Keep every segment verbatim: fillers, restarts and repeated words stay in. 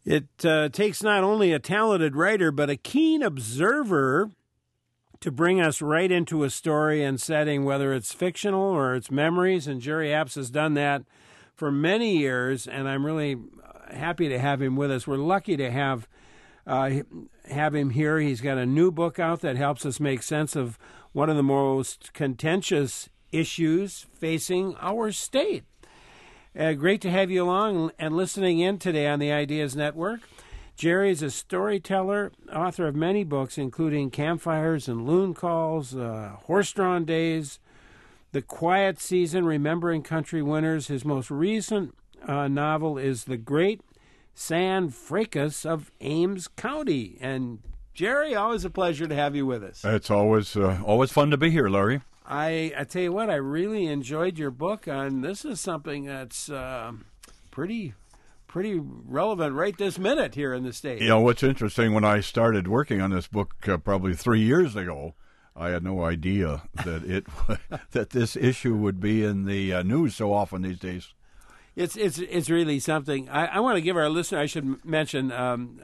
It uh, takes not only a talented writer, but a keen observer to bring us right into a story and setting, whether it's fictional or it's memories. And Jerry Apps has done that for many years, and I'm really happy to have him with us. We're lucky to have uh, have him here. He's got a new book out that helps us make sense of one of the most contentious issues facing our state. Uh, great to have you along and listening in today on the Ideas Network. Jerry is a storyteller, author of many books, including Campfires and Loon Calls, uh, Horse-Drawn Days, The Quiet Season, Remembering Country Winners. His most recent uh, novel is The Great San Fracas of Ames County. And Jerry, always a pleasure to have you with us. It's always uh, always fun to be here, Larry. I, I tell you what, I really enjoyed your book on this is something that's uh, pretty pretty relevant right this minute here in the state. You know, what's interesting, when I started working on this book uh, probably three years ago, I had no idea that it that this issue would be in the uh, news so often these days. It's it's it's really something. I, I want to give our listener, I should mention, um,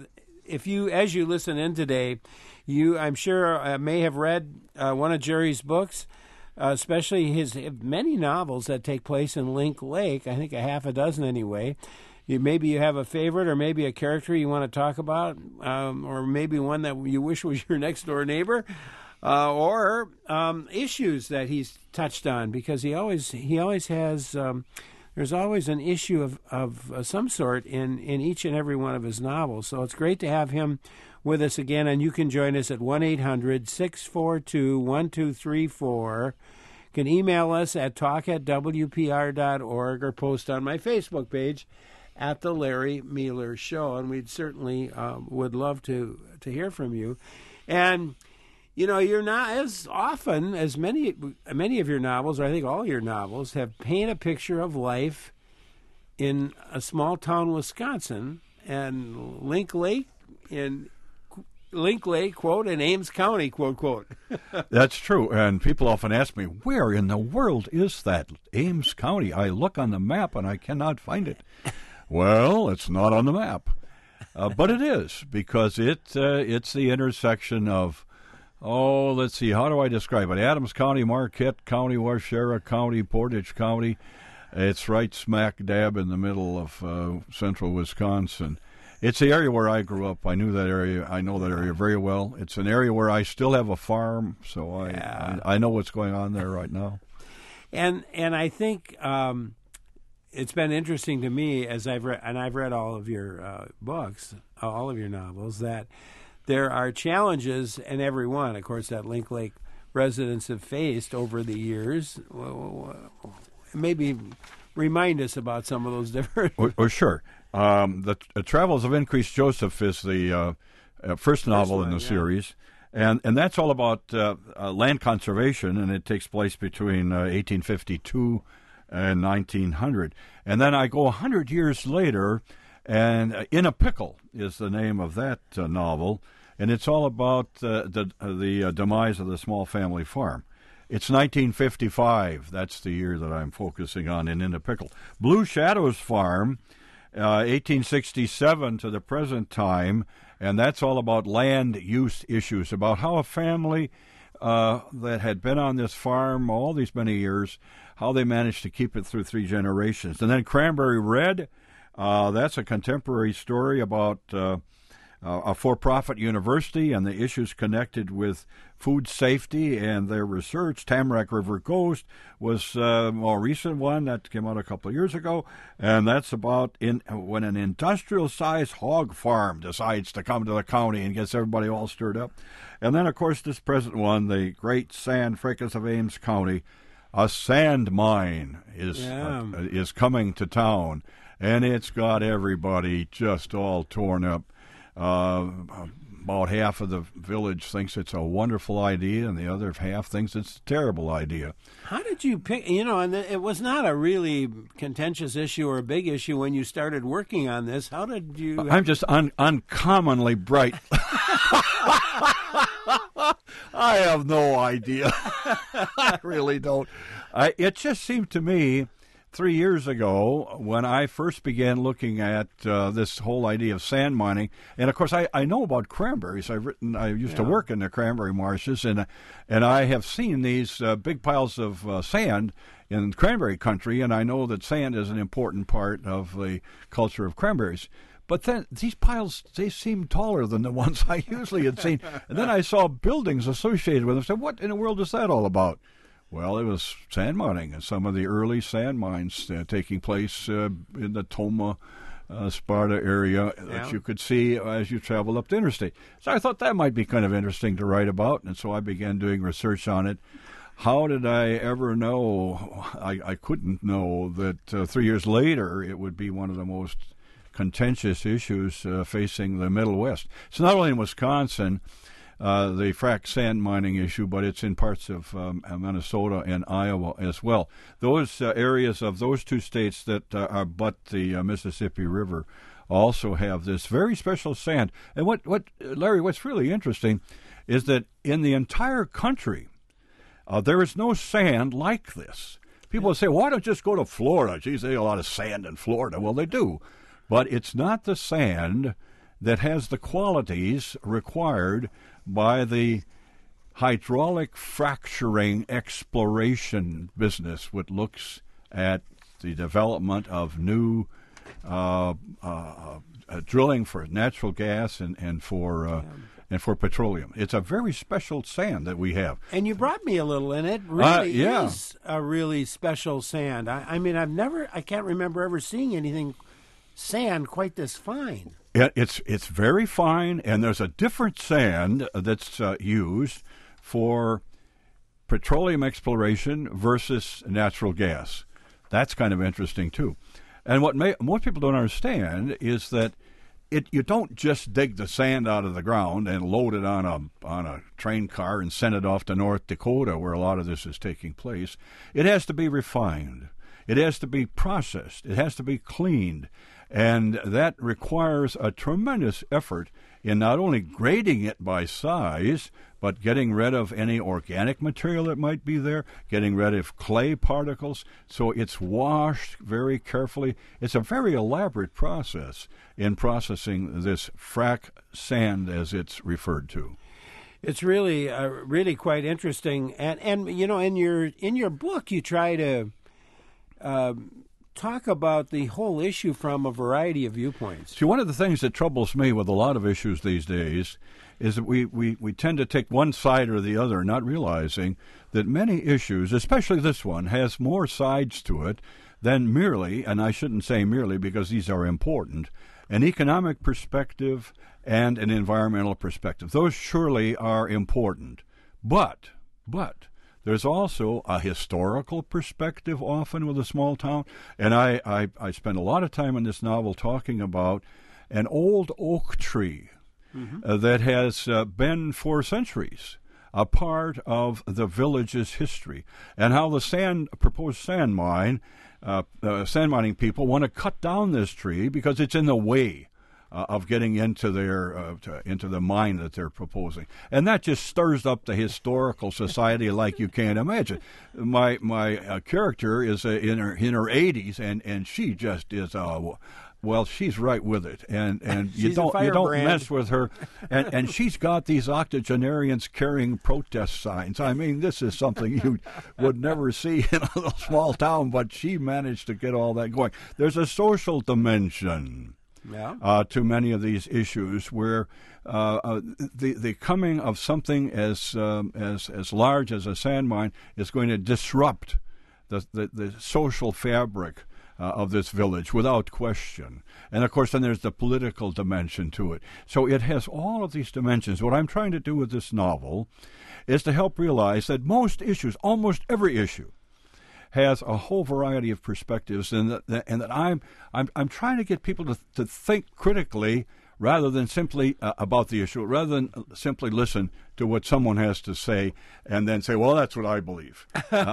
if you, as you listen in today, you, I'm sure, uh, may have read uh, one of Jerry's books, uh, especially his many novels that take place in Link Lake. I think a half a dozen anyway. You, maybe you have a favorite, or maybe a character you want to talk about, um, or maybe one that you wish was your next door neighbor, uh, or um, issues that he's touched on, because he always he always has. Um, There's always an issue of, of uh, some sort in, in each and every one of his novels. So it's great to have him with us again, and you can join us at one eight hundred six four two one two three four. You can email us at talk at w p r dot org or post on my Facebook page at The Larry Mueller Show, and we'd certainly uh, would love to, to hear from you. And you know, you're not as often as many many of your novels, or I think all your novels, have paint a picture of life in a small town, Wisconsin, and Link Lake in Link Lake, quote, and Ames County, quote, quote. That's true, and people often ask me, where in the world is that Ames County? I look on the map and I cannot find it. Well, it's not on the map, uh, but it is, because it uh, it's the intersection of, Oh, let's see. How do I describe it? Adams County, Marquette County, Waushara County, Portage County. It's right smack dab in the middle of uh, central Wisconsin. It's the area where I grew up. I knew that area. I know that area very well. It's an area where I still have a farm, so I yeah. I, I know what's going on there right now. And and I think um, it's been interesting to me as I've read, and I've read all of your uh, books, all of your novels, that there are challenges in every one, of course, that Link Lake residents have faced over the years. Maybe remind us about some of those different... Well, well sure. Um, the, the Travels of Increase Joseph is the uh, uh, first novel first one, in the yeah. series, and, and that's all about uh, uh, land conservation, and it takes place between uh, eighteen fifty-two and nineteen hundred. And then I go one hundred years later, and uh, In a Pickle is the name of that uh, novel, and it's all about uh, the uh, the uh, demise of the small family farm. It's nineteen fifty-five. That's the year that I'm focusing on in In a Pickle. Blue Shadows Farm, uh, eighteen sixty-seven to the present time, and that's all about land use issues, about how a family uh, that had been on this farm all these many years, how they managed to keep it through three generations. And then Cranberry Red, Uh, that's a contemporary story about uh, a for-profit university and the issues connected with food safety and their research. Tamarack River Ghost was a more recent one that came out a couple of years ago, and that's about in, when an industrial-sized hog farm decides to come to the county and gets everybody all stirred up. And then, of course, this present one, the Great San Fracas of Ames County, a sand mine is yeah. uh, is coming to town. And it's got everybody just all torn up. Uh, about half of the village thinks it's a wonderful idea, and the other half thinks it's a terrible idea. How did you pick, you know, and it was not a really contentious issue or a big issue when you started working on this. How did you... I'm just un- uncommonly bright. I have no idea. I really don't. I, it just seemed to me three years ago when I first began looking at uh, this whole idea of sand mining. And, of course, I, I know about cranberries. I've written, I used yeah. to work in the cranberry marshes, and, and I have seen these uh, big piles of uh, sand in cranberry country, and I know that sand is an important part of the culture of cranberries. But then these piles, they seem taller than the ones I usually had seen. And then I saw buildings associated with them. I said, what in the world is that all about? Well, it was sand mining, and some of the early sand mines uh, taking place uh, in the Tomah, uh, Sparta area yeah. that you could see as you travel up the interstate. So I thought that might be kind of interesting to write about, and so I began doing research on it. How did I ever know? I, I couldn't know that uh, three years later it would be one of the most contentious issues uh, facing the Middle West. It's not only in Wisconsin, uh, the frac sand mining issue, but it's in parts of um, Minnesota and Iowa as well. Those uh, areas of those two states that uh, are but the uh, Mississippi River also have this very special sand. And what, what Larry, what's really interesting is that in the entire country, uh, there is no sand like this. People yeah. say, why don't you just go to Florida? Geez, they have a lot of sand in Florida. Well, they do. But it's not the sand that has the qualities required by the hydraulic fracturing exploration business, which looks at the development of new uh, uh, uh, drilling for natural gas and, and for uh, yeah. and for petroleum. It's a very special sand that we have. And you brought me a little in it. Really uh, yeah. is a really special sand. I, I mean, I've never, I can't remember ever seeing anything sand quite this fine. It, it's it's very fine, and there's a different sand that's uh, used for petroleum exploration versus natural gas. That's kind of interesting too. And what may, most people don't understand is that it you don't just dig the sand out of the ground and load it on a on a train car and send it off to North Dakota, where a lot of this is taking place. It has to be refined. It has to be processed. It has to be cleaned. And that requires a tremendous effort in not only grading it by size, but getting rid of any organic material that might be there, getting rid of clay particles. So it's washed very carefully. It's a very elaborate process in processing this frac sand, as it's referred to. It's really, uh, really quite interesting. And, and you know, in your in your book, you try to Uh, talk about the whole issue from a variety of viewpoints. See, one of the things that troubles me with a lot of issues these days is that we, we, we tend to take one side or the other, not realizing that many issues, especially this one, has more sides to it than merely, and I shouldn't say merely because these are important, an economic perspective and an environmental perspective. Those surely are important. But, but... there's also a historical perspective often with a small town. And I, I, I spend a lot of time in this novel talking about an old oak tree mm-hmm. uh, that has uh, been for centuries a part of the village's history, and how the sand proposed sand mine, uh, uh, sand mining people want to cut down this tree because it's in the way Uh, of getting into their uh, to, into the mine that they're proposing, and that just stirs up the historical society like you can't imagine. My my uh, character is uh, in her in her eighties, and, and she just is uh, well, she's right with it, and and you don't you don't brand. mess with her, and and she's got these octogenarians carrying protest signs. I mean, this is something you would never see in a little small town, but she managed to get all that going. There's a social dimension. Yeah. Uh, to many of these issues, where uh, uh, the the coming of something as um, as as large as a sand mine is going to disrupt the the, the social fabric uh, of this village without question. And of course, then there's the political dimension to it. So it has all of these dimensions. What I'm trying to do with this novel is to help realize that most issues, almost every issue, has a whole variety of perspectives, and that, and that I'm I'm I'm trying to get people to to think critically rather than simply uh, about the issue, rather than simply listen to what someone has to say and then say, well, that's what I believe.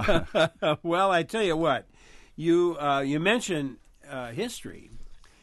Uh, well, I tell you what, you uh, you mentioned uh, history,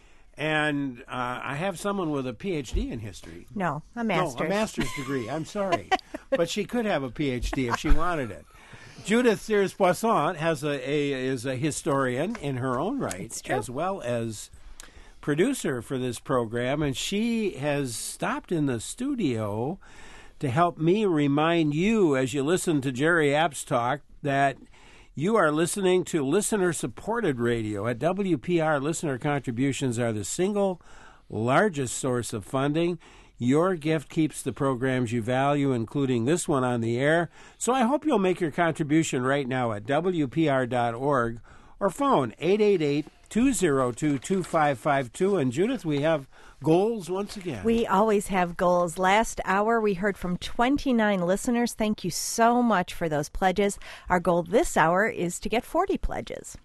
and uh, I have someone with a P H D in history. No, a master's. No, a master's degree. I'm sorry, but she could have a P H D if she wanted it. Judith Sears Poisson has a, a is a historian in her own right, as well as producer for this program, and she has stopped in the studio to help me remind you, as you listen to Jerry Apps talk, that you are listening to listener-supported radio. At W P R, listener contributions are the single largest source of funding. Your gift keeps the programs you value, including this one, on the air. So I hope you'll make your contribution right now at W P R dot org or phone eight eight eight, two zero two, two five five two. And Judith, we have goals once again. We always have goals. Last hour, we heard from twenty-nine listeners. Thank you so much for those pledges. Our goal this hour is to get forty pledges.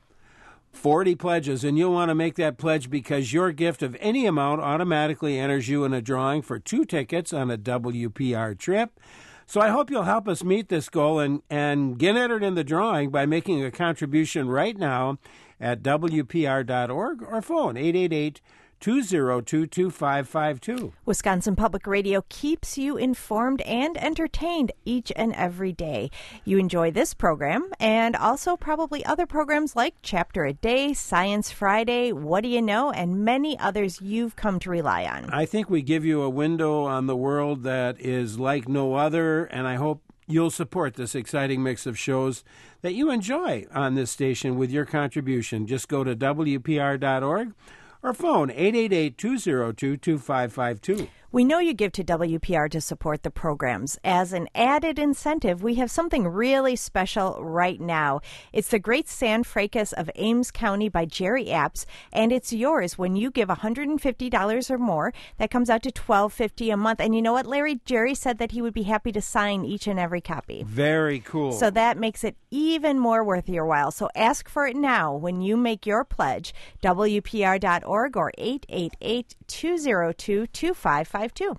forty pledges, and you'll want to make that pledge because your gift of any amount automatically enters you in a drawing for two tickets on a W P R trip. So I hope you'll help us meet this goal and, and get entered in the drawing by making a contribution right now at W P R dot org or phone eight eight eight, two zero two, two five five two. Wisconsin Public Radio keeps you informed and entertained each and every day. You enjoy this program and also probably other programs like Chapter a Day, Science Friday, What Do You Know, and many others you've come to rely on. I think we give you a window on the world that is like no other, and I hope you'll support this exciting mix of shows that you enjoy on this station with your contribution. Just go to W P R dot org or phone eight eight eight, two zero two, two five five two. We know you give to W P R to support the programs. As an added incentive, we have something really special right now. It's the Great San Fracas of Ames County by Jerry Apps, and it's yours when you give one hundred fifty dollars or more. That comes out to twelve fifty a month. And you know what, Larry? Jerry said that he would be happy to sign each and every copy. Very cool. So that makes it even more worth your while. So ask for it now when you make your pledge. W P R dot org or eight eight eight, two zero two, two five five two.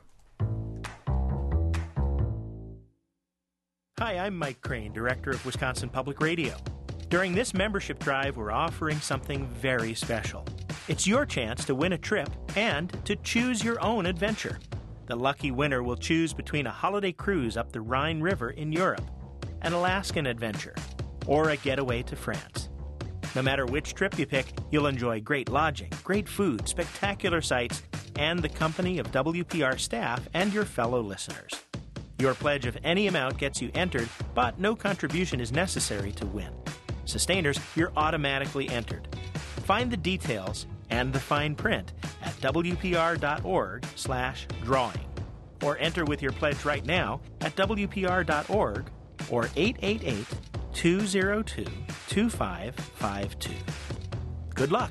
Hi, I'm Mike Crane, Director of Wisconsin Public Radio. During this membership drive, we're offering something very special. It's your chance to win a trip and to choose your own adventure. The lucky winner will choose between a holiday cruise up the Rhine River in Europe, an Alaskan adventure, or a getaway to France. No matter which trip you pick, you'll enjoy great lodging, great food, spectacular sights, and the company of W P R staff and your fellow listeners. Your pledge of any amount gets you entered, but no contribution is necessary to win. Sustainers, you're automatically entered. Find the details and the fine print at W P R dot org slash drawing, or enter with your pledge right now at W P R dot org or eight eight eight, two zero two, two five five two. Good luck.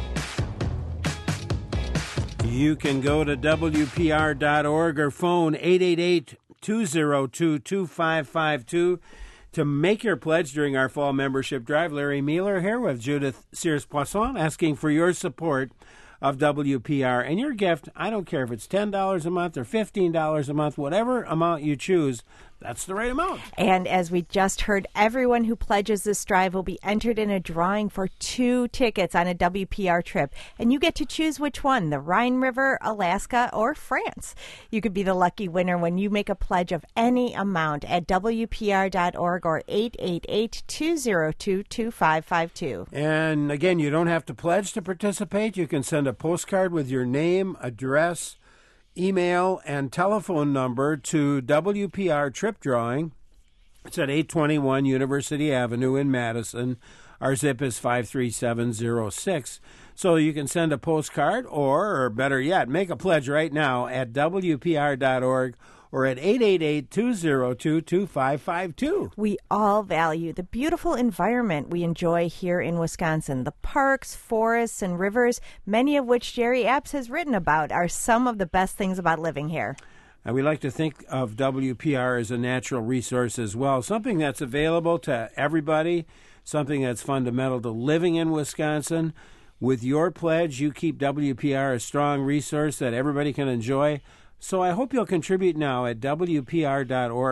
You can go to W P R dot org or phone eight eight eight, two zero two, two five five two to make your pledge during our fall membership drive. Larry Mueller here with Judith Sears Poisson asking for your support of W P R. And your gift, I don't care if it's ten dollars a month or fifteen dollars a month, whatever amount you choose, that's the right amount. And as we just heard, everyone who pledges this drive will be entered in a drawing for two tickets on a W P R trip. And you get to choose which one, the Rhine River, Alaska, or France. You could be the lucky winner when you make a pledge of any amount at W P R dot org or eight eight eight, two zero two, two five five two. And again, you don't have to pledge to participate. You can send a postcard with your name, address, email, and telephone number to W P R Trip Drawing. It's at eight twenty-one University Avenue in Madison. Our zip is five three seven zero six. So you can send a postcard or, or better yet, make a pledge right now at W P R dot org or at eight eight eight, two zero two, two five five two. We all value the beautiful environment we enjoy here in Wisconsin. The parks, forests, and rivers, many of which Jerry Apps has written about, are some of the best things about living here. And we like to think of W P R as a natural resource as well, something that's available to everybody, something that's fundamental to living in Wisconsin. With your pledge, you keep W P R a strong resource that everybody can enjoy. So I hope you'll contribute now at W P R dot org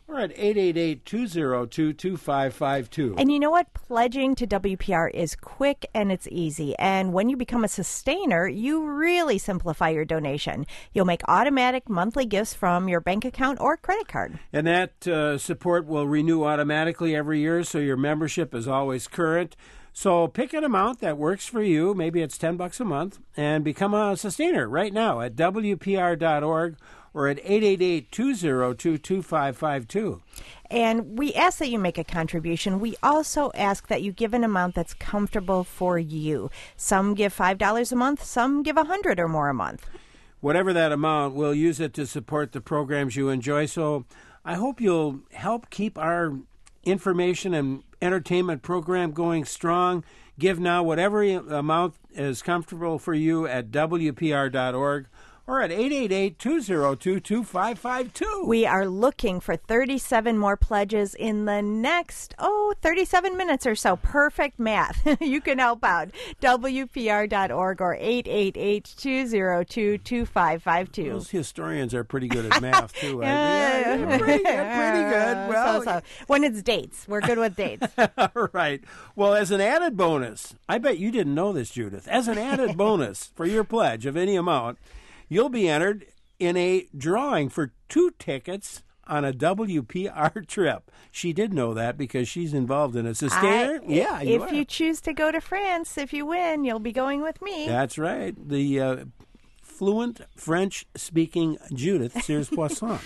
or at eight eight eight, two zero two, two five five two. And you know what? Pledging to W P R is quick and it's easy. And when you become a sustainer, you really simplify your donation. You'll make automatic monthly gifts from your bank account or credit card. And that uh, support will renew automatically every year, so your membership is always current. So pick an amount that works for you. Maybe it's ten bucks a month, and become a sustainer right now at W P R dot org or at eight eight eight, two zero two, two five five two. And we ask that you make a contribution. We also ask that you give an amount that's comfortable for you. Some give five dollars a month. Some give one hundred dollars or more a month. Whatever that amount, we'll use it to support the programs you enjoy. So I hope you'll help keep our information and entertainment program going strong. Give now whatever amount is comfortable for you at W P R dot org or at eight eight eight, two zero two, two five five two. We are looking for thirty-seven more pledges in the next, oh, thirty-seven minutes or so. Perfect math. You can help out. W P R dot org or eight eight eight, two zero two, two five five two. Those historians are pretty good at math, too. I yeah, yeah, pretty, pretty good. Well, so, so. When it's dates, we're good with dates. Right. Well, as an added bonus, I bet you didn't know this, Judith. As an added bonus for your pledge of any amount, you'll be entered in a drawing for two tickets on a W P R trip. She did know that because she's involved in a sustainer. I, yeah, you If are. you choose to go to France, if you win, you'll be going with me. That's right. The uh, fluent French-speaking Judith Sears-Poisson.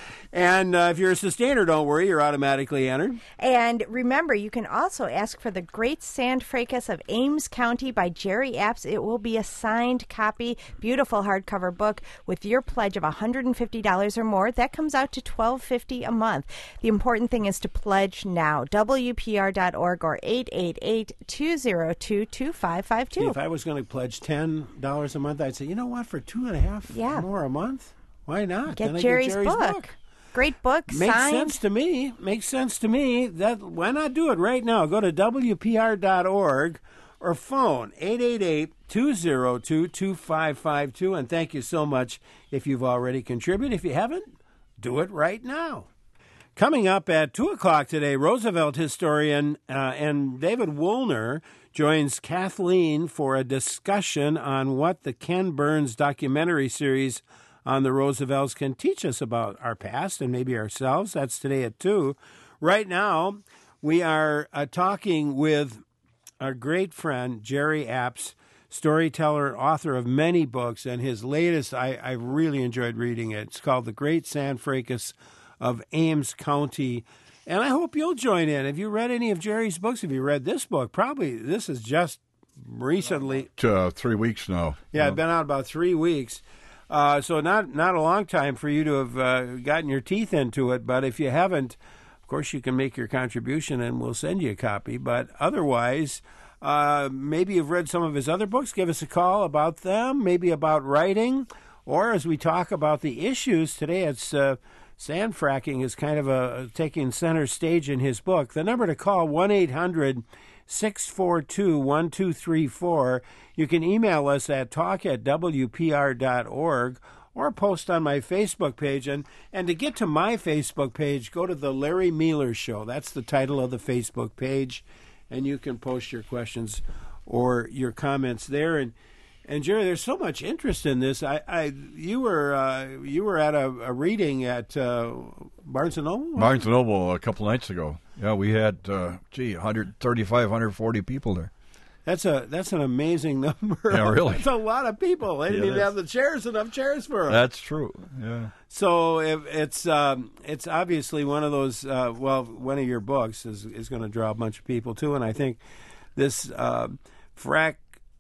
And uh, if you're a sustainer, don't worry, you're automatically entered. And remember, you can also ask for The Great Sand Fracas of Ames County by Jerry Apps. It will be a signed copy, beautiful hardcover book with your pledge of one hundred fifty dollars or more. That comes out to twelve fifty a month. The important thing is to pledge now. W P R dot org or eight eight eight, two zero two, two five five two. See, if I was going to pledge ten dollars a month, I'd say, you know what, for two and a half yeah. more a month, why not? Get, then Jerry's, I get Jerry's book. book. Great book, Makes signed. sense to me. Makes sense to me. That why not do it right now? Go to W P R dot org or phone eight eight eight, two zero two, two five five two. And thank you so much if you've already contributed. If you haven't, do it right now. Coming up at two o'clock today, Roosevelt historian uh, and David Woolner joins Kathleen for a discussion on what the Ken Burns documentary series on the Roosevelts can teach us about our past and maybe ourselves. That's today at two. Right now, we are uh, talking with our great friend, Jerry Apps, storyteller and author of many books, and his latest, I, I really enjoyed reading it. It's called The Great Sand Fracas of Ames County. And I hope you'll join in. Have you read any of Jerry's books? Have you read this book? Probably this is just recently. Uh, three weeks now. Yeah, it's been out about three weeks. Uh, so not not a long time for you to have uh, gotten your teeth into it. But if you haven't, of course, you can make your contribution and we'll send you a copy. But otherwise, uh, maybe you've read some of his other books. Give us a call about them, maybe about writing. Or as we talk about the issues today, it's uh, sand fracking is kind of a, taking center stage in his book. The number to call, one eight hundred, six four two, one two three four. You can email us at talk at W P R dot org or post on my Facebook page. And, and to get to my Facebook page, go to The Larry Mealer Show. That's the title of the Facebook page. And you can post your questions or your comments there. And and Jerry, there's so much interest in this. I, I you were uh, you were at a, a reading at uh, Barnes and Noble. Barnes and Noble a couple nights ago. Yeah, we had uh, gee, one thirty-five, one forty people there. That's a that's an amazing number. Yeah, really. That's a lot of people. They didn't yeah, even have the chairs enough chairs for them. That's true. Yeah. So if it's um, it's obviously one of those. Uh, well, one of your books is is going to draw a bunch of people too, and I think this uh, frac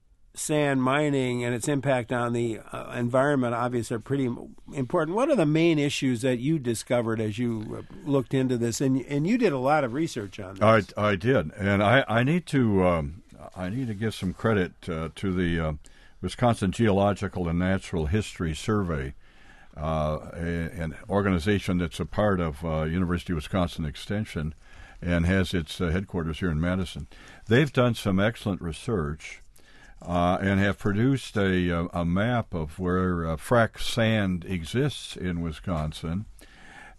sand mining and its impact on the uh, environment obviously are pretty important. What are the main issues that you discovered as you looked into this? And and you did a lot of research on this. I I did, and I I need to. Um, I need to give some credit uh, to the uh, Wisconsin Geological and Natural History Survey, uh, a, an organization that's a part of uh, University of Wisconsin Extension and has its uh, headquarters here in Madison. They've done some excellent research uh, and have produced a, a, a map of where uh, frac sand exists in Wisconsin.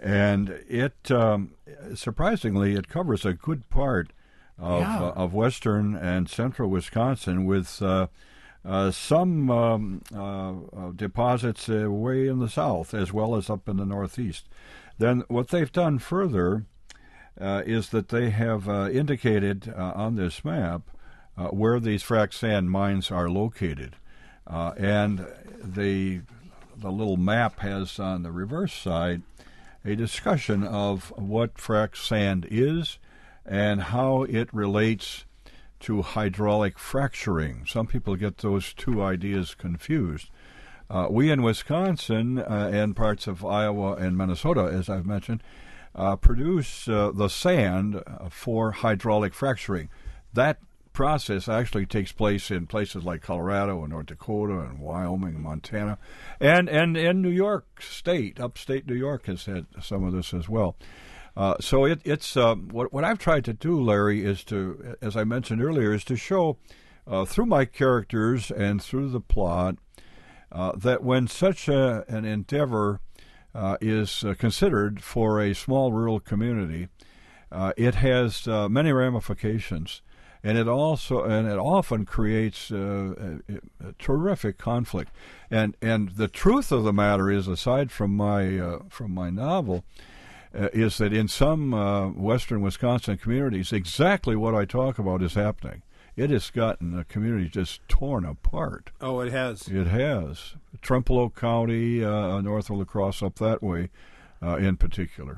And it, um, surprisingly, it covers a good part of, Yeah. uh, of western and central Wisconsin with uh, uh, some um, uh, uh, deposits uh, way in the south as well as up in the northeast. Then what they've done further uh, is that they have uh, indicated uh, on this map uh, where these frac sand mines are located. Uh, and the, the little map has on the reverse side a discussion of what frac sand is and how it relates to hydraulic fracturing. Some people get those two ideas confused. Uh, we in Wisconsin uh, and parts of Iowa and Minnesota, as I've mentioned, uh, produce uh, the sand for hydraulic fracturing. That process actually takes place in places like Colorado and North Dakota and Wyoming and Montana, and, and, and New York State, upstate New York has had some of this as well. Uh, so it, it's uh, what, what I've tried to do, Larry, is to, as I mentioned earlier, is to show uh, through my characters and through the plot uh, that when such a, an endeavor uh, is uh, considered for a small rural community, uh, it has uh, many ramifications. And it also and it often creates uh, a, a terrific conflict. And and the truth of the matter is, aside from my uh, from my novel, uh, is that in some uh, western Wisconsin communities, exactly what I talk about is happening. It has gotten the community just torn apart. Oh, it has. It has. Trempealeau County, uh, north of La Crosse, up that way, uh, in particular.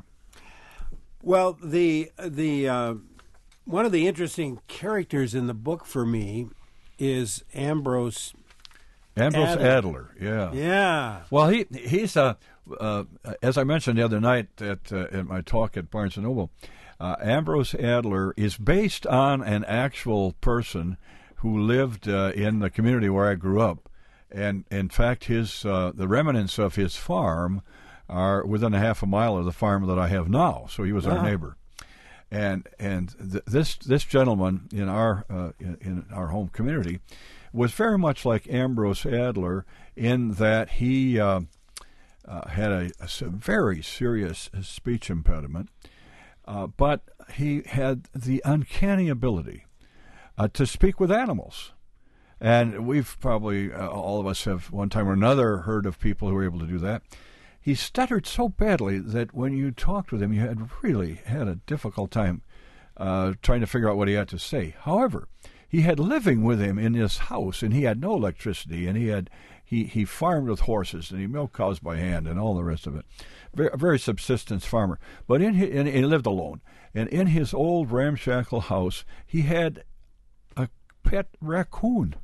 Well, the the. Uh, One of the interesting characters in the book for me is Ambrose. Ambrose Adler. Adler, yeah, Yeah. Well, he he's uh, uh, as I mentioned the other night at uh, at my talk at Barnes and Noble, uh, Ambrose Adler is based on an actual person who lived uh, in the community where I grew up, and in fact, his uh, the remnants of his farm are within a half a mile of the farm that I have now. So he was Wow. our neighbor. And and th- this this gentleman in our uh, in, in our home community was very much like Ambrose Adler in that he uh, uh, had a, a very serious speech impediment, uh, but he had the uncanny ability uh, to speak with animals. And we've probably uh, all of us have one time or another heard of people who were able to do that. He stuttered so badly that when you talked with him, you had really had a difficult time uh, trying to figure out what he had to say. However, he had living with him in his house, and he had no electricity, and he had he, he farmed with horses, and he milked cows by hand, and all the rest of it. Very, a very subsistence farmer. But in his, and he lived alone. And in his old ramshackle house, he had a pet raccoon.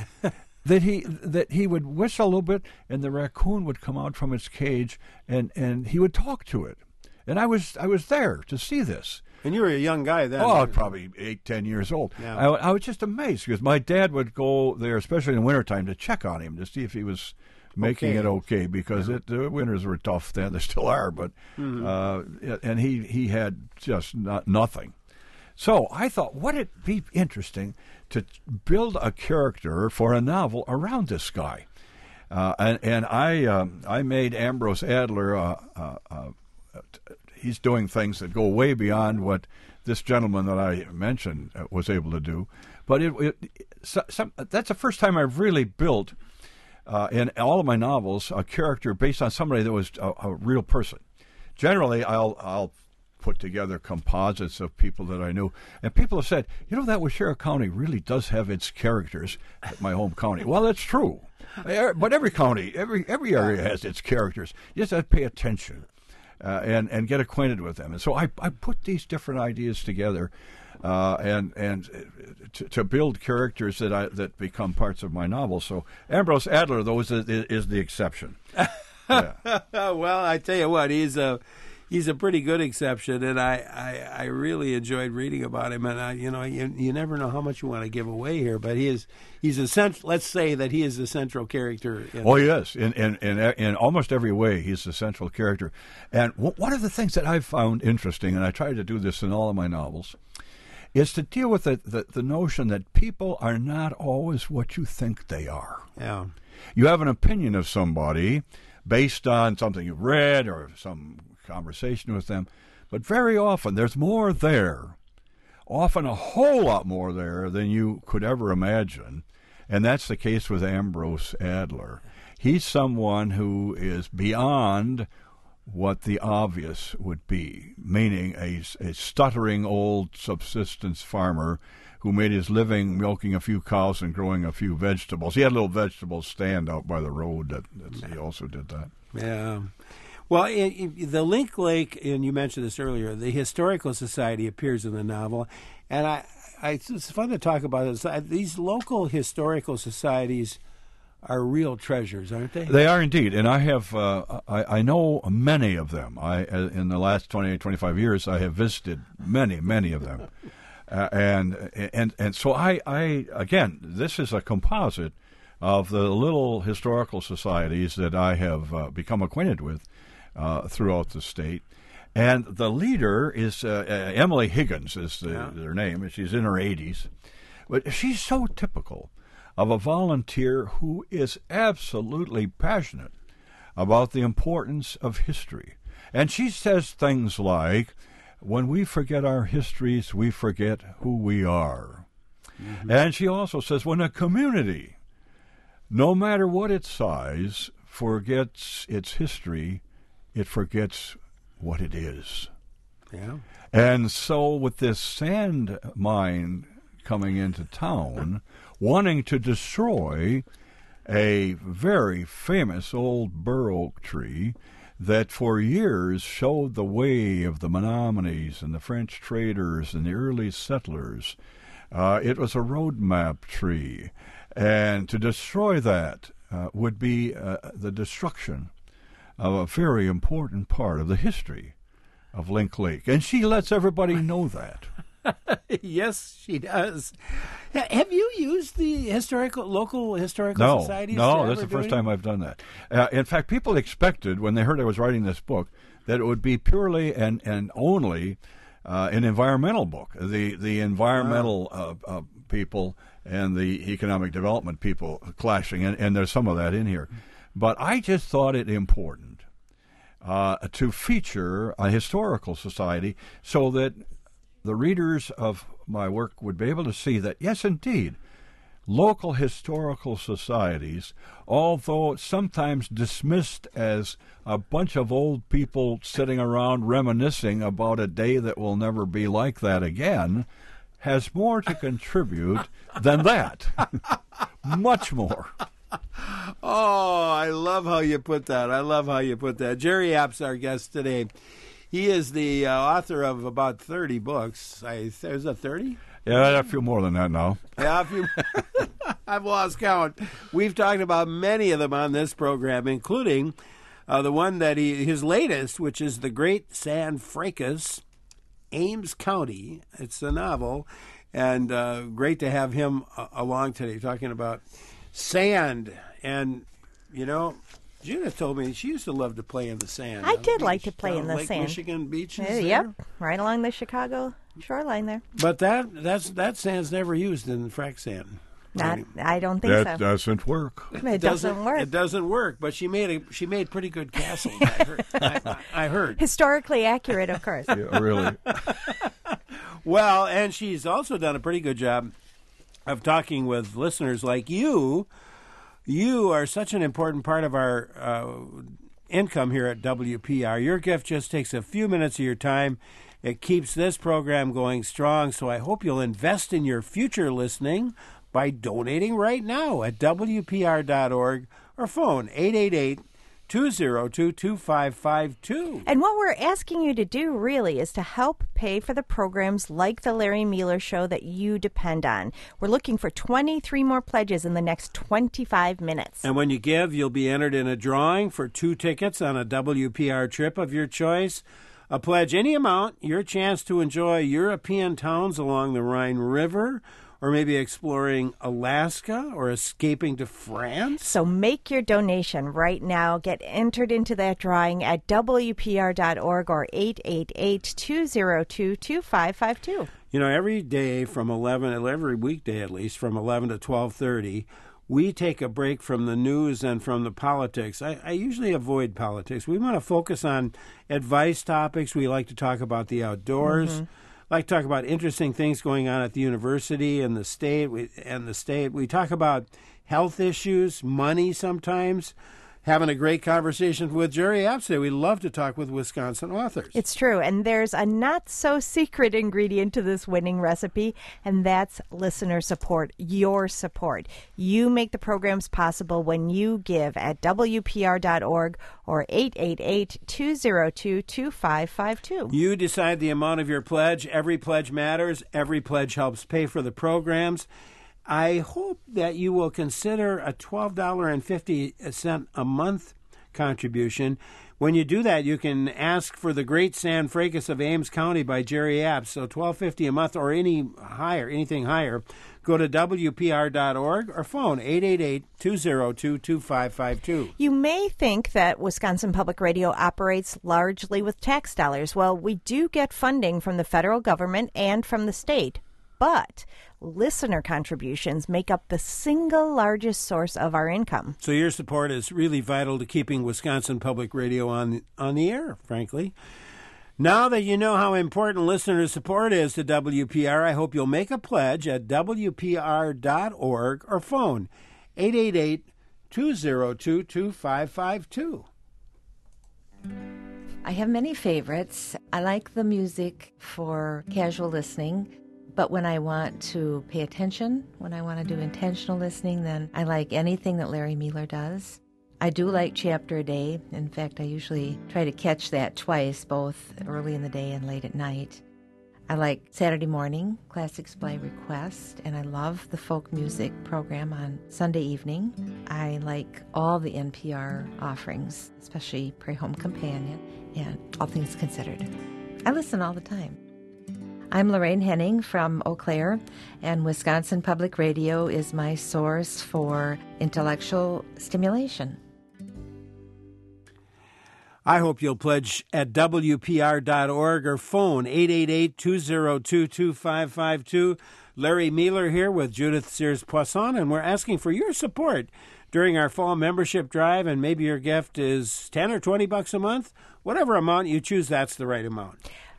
that he that he would whistle a little bit, and the raccoon would come out from its cage, and, and he would talk to it. And I was I was there to see this. And you were a young guy then. Oh, probably eight, ten years old. Yeah. I, I was just amazed because my dad would go there, especially in the wintertime, to check on him to see if he was making Okay. it okay, because it, the winters were tough then. They still are, but Mm-hmm. uh, and he he had just not, nothing. So I thought, would it be interesting to build a character for a novel around this guy? Uh, and, and I um, I made Ambrose Adler. Uh, uh, uh, he's doing things that go way beyond what this gentleman that I mentioned uh, was able to do. But it, it so, some, that's the first time I've really built uh, in all of my novels a character based on somebody that was a, a real person. Generally, I'll I'll put together composites of people that I knew. And people have said, you know, that Waushara County really does have its characters at my home county. Well, that's true. But every county, every every area has its characters. You just have to pay attention uh, and, and get acquainted with them. And so I, I put these different ideas together uh, and and to, to build characters that I that become parts of my novel. So Ambrose Adler, though, is, is the exception. Yeah. Well, I tell you what, he's a he's a pretty good exception, and I, I, I really enjoyed reading about him. And I, you know, you, you never know how much you want to give away here, but he is he's a cent- Let's say that he is the central character. In oh yes, in in, in in almost every way, he's the central character. And w- one of the things that I've found interesting, and I try to do this in all of my novels, is to deal with the, the, the notion that people are not always what you think they are. Yeah. You have an opinion of somebody based on something you've read or some conversation with them. But very often there's more there, often a whole lot more there than you could ever imagine. And that's the case with Ambrose Adler. He's someone who is beyond what the obvious would be, meaning a, a stuttering old subsistence farmer who made his living milking a few cows and growing a few vegetables. He had a little vegetable stand out by the road that, that he also did that. Yeah. Well, it, it, the Link Lake, and you mentioned this earlier, the Historical Society appears in the novel, and I, I it's fun to talk about this. These local historical societies are real treasures, aren't they? They are indeed, and I have uh, I, I know many of them. I in the last twenty, twenty-five years, I have visited many, many of them, uh, and and and so I, I again, this is a composite of the little historical societies that I have uh, become acquainted with uh, throughout the state. And the leader is uh, uh, Emily Higgins is the, yeah. their name. She's in her eighties. But she's so typical of a volunteer who is absolutely passionate about the importance of history. And she says things like, when we forget our histories, we forget who we are. Mm-hmm. And she also says, when a community, no matter what its size, forgets its history, it forgets what it is. Yeah. And so with this sand mine coming into town, wanting to destroy a very famous old bur oak tree that for years showed the way of the Menominees and the French traders and the early settlers. Uh, it was a road map tree. And to destroy that uh, would be uh, the destruction of a very important part of the history of Link Lake. And she lets everybody know that. Yes, she does. Have you used the historical local historical no, societies? No, that's the first time I've done that. Uh, in fact, people expected, when they heard I was writing this book, that it would be purely and, and only uh, an environmental book. The, the environmental wow. uh, uh, people and the economic development people clashing, and, and there's some of that in here. But I just thought it important uh, to feature a historical society so that the readers of my work would be able to see that, yes, indeed, local historical societies, although sometimes dismissed as a bunch of old people sitting around reminiscing about a day that will never be like that again, has more to contribute than that. Much more. Oh, I love how you put that. I love how you put that. Jerry Apps, our guest today. He is the uh, author of about thirty books. I, is that thirty? Yeah, a few more than that now. Yeah, a few. I've lost count. We've talked about many of them on this program, including uh, the one that he, his latest, which is The Great San Fracas, Ames County. It's a novel, and uh, great to have him uh, along today talking about sand. And, you know, Judith told me she used to love to play in the sand. I did like to play in the Lake sand. Michigan beaches. Uh, yep, right along the Chicago shoreline there. But that that's that sand's never used in frac sand. Not, I don't think that so. doesn't work. It doesn't, doesn't work. It doesn't work. But she made a she made pretty good castles. I heard. I, I heard. Historically accurate, of course. Yeah, really. Well, and she's also done a pretty good job of talking with listeners like you. You are such an important part of our uh, income here at W P R. Your gift just takes a few minutes of your time. It keeps this program going strong, so I hope you'll invest in your future listening by donating right now at W P R dot org or phone eight eight eight, two zero two, two five five two. And what we're asking you to do really is to help pay for the programs like the Larry Mueller Show that you depend on. We're looking for twenty-three more pledges in the next twenty-five minutes. And when you give, you'll be entered in a drawing for two tickets on a W P R trip of your choice. A pledge any amount, your chance to enjoy European towns along the Rhine River, or maybe exploring Alaska or escaping to France. So make your donation right now. Get entered into that drawing at W P R dot org or eight eight eight, two zero two, two five five two. You know, every day from eleven, every weekday at least, from eleven to twelve thirty, we take a break from the news and from the politics. I, I usually avoid politics. We want to focus on advice topics. We like to talk about the outdoors. Mm-hmm. Like to talk about interesting things going on at the university and the state. We, and the state. We talk about health issues, money sometimes. Having a great conversation with Jerry Apps today. We love to talk with Wisconsin authors. It's true, and there's a not-so-secret ingredient to this winning recipe, and that's listener support, your support. You make the programs possible when you give at W P R dot org or eight eight eight, two zero two, two five five two. You decide the amount of your pledge. Every pledge matters. Every pledge helps pay for the programs. I hope that you will consider a twelve dollars and fifty cents a month contribution. When you do that, you can ask for The Great San Fracas of Ames County by Jerry Apps. So twelve fifty a month or any higher, anything higher. Go to W P R dot org or phone eight eight eight, two zero two, two five five two. You may think that Wisconsin Public Radio operates largely with tax dollars. Well, we do get funding from the federal government and from the state. But listener contributions make up the single largest source of our income. So your support is really vital to keeping Wisconsin Public Radio on, on the air, frankly. Now that you know how important listener support is to W P R, I hope you'll make a pledge at W P R dot org or phone eight eight eight, two zero two, two five five two. I have many favorites. I like the music for casual listening. But when I want to pay attention, when I want to do intentional listening, then I like anything that Larry Mealer does. I do like Chapter a Day. In fact, I usually try to catch that twice, both early in the day and late at night. I like Saturday morning, Classics by Request, and I love the folk music program on Sunday evening. I like all the N P R offerings, especially Pray Home Companion and All Things Considered. I listen all the time. I'm Lorraine Henning from Eau Claire, and Wisconsin Public Radio is my source for intellectual stimulation. I hope you'll pledge at W P R dot org or phone eight eight eight, two zero two, two five five two. Larry Mealer here with Judith Sears Poisson, and we're asking for your support during our fall membership drive, and maybe your gift is ten or twenty bucks a month. Whatever amount you choose, that's the right amount.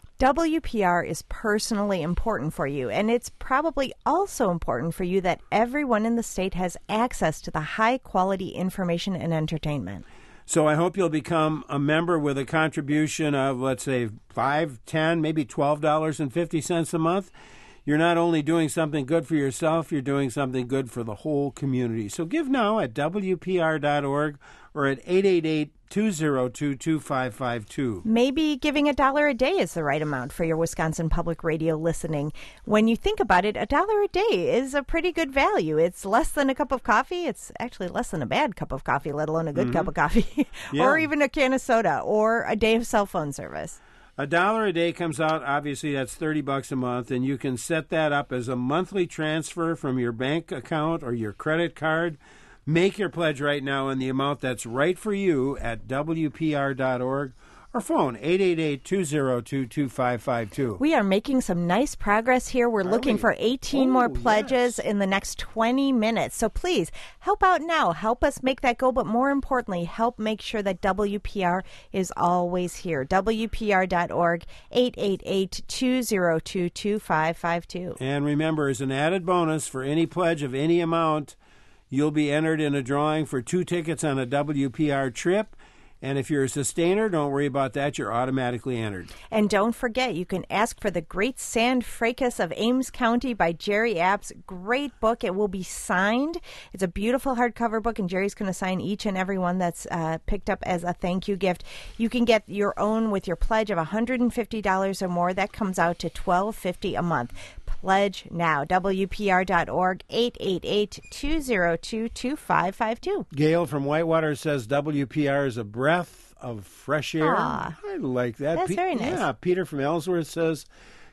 W P R is personally important for you, and it's probably also important for you that everyone in the state has access to the high-quality information and entertainment. So I hope you'll become a member with a contribution of, let's say, five, ten, maybe twelve dollars and fifty cents a month. You're not only doing something good for yourself, you're doing something good for the whole community. So give now at W P R dot org or at eight eight eight, two zero two, two five five two. Maybe giving a dollar a day is the right amount for your Wisconsin Public Radio listening. When you think about it, a dollar a day is a pretty good value. It's less than a cup of coffee. It's actually less than a bad cup of coffee, let alone a good mm-hmm. cup of coffee. Yeah. Or even a can of soda or a day of cell phone service. A dollar a day comes out, obviously that's thirty bucks a month, and you can set that up as a monthly transfer from your bank account or your credit card. Make your pledge right now in the amount that's right for you at W P R dot org or phone eight eight eight, two zero two, two five five two. We are making some nice progress here. We're are looking we? for eighteen oh, more pledges yes. in the next twenty minutes. So please help out now. Help us make that goal, but more importantly, help make sure that W P R is always here. W P R dot org, eight eight eight, two zero two, two five five two. And remember, as an added bonus for any pledge of any amount, you'll be entered in a drawing for two tickets on a W P R trip. And if you're a sustainer, don't worry about that. You're automatically entered. And don't forget, you can ask for The Great San Fracas of Ames County by Jerry Apps. Great book. It will be signed. It's a beautiful hardcover book, and Jerry's going to sign each and every one that's uh, picked up as a thank you gift. You can get your own with your pledge of one hundred fifty dollars or more. That comes out to twelve fifty a month. Pledge now. W P R dot org, eight eight eight, two zero two, two five five two. Gail from Whitewater says W P R is a breath of fresh air. Aww. I like that. That's Pe- very nice. Yeah, Peter from Ellsworth says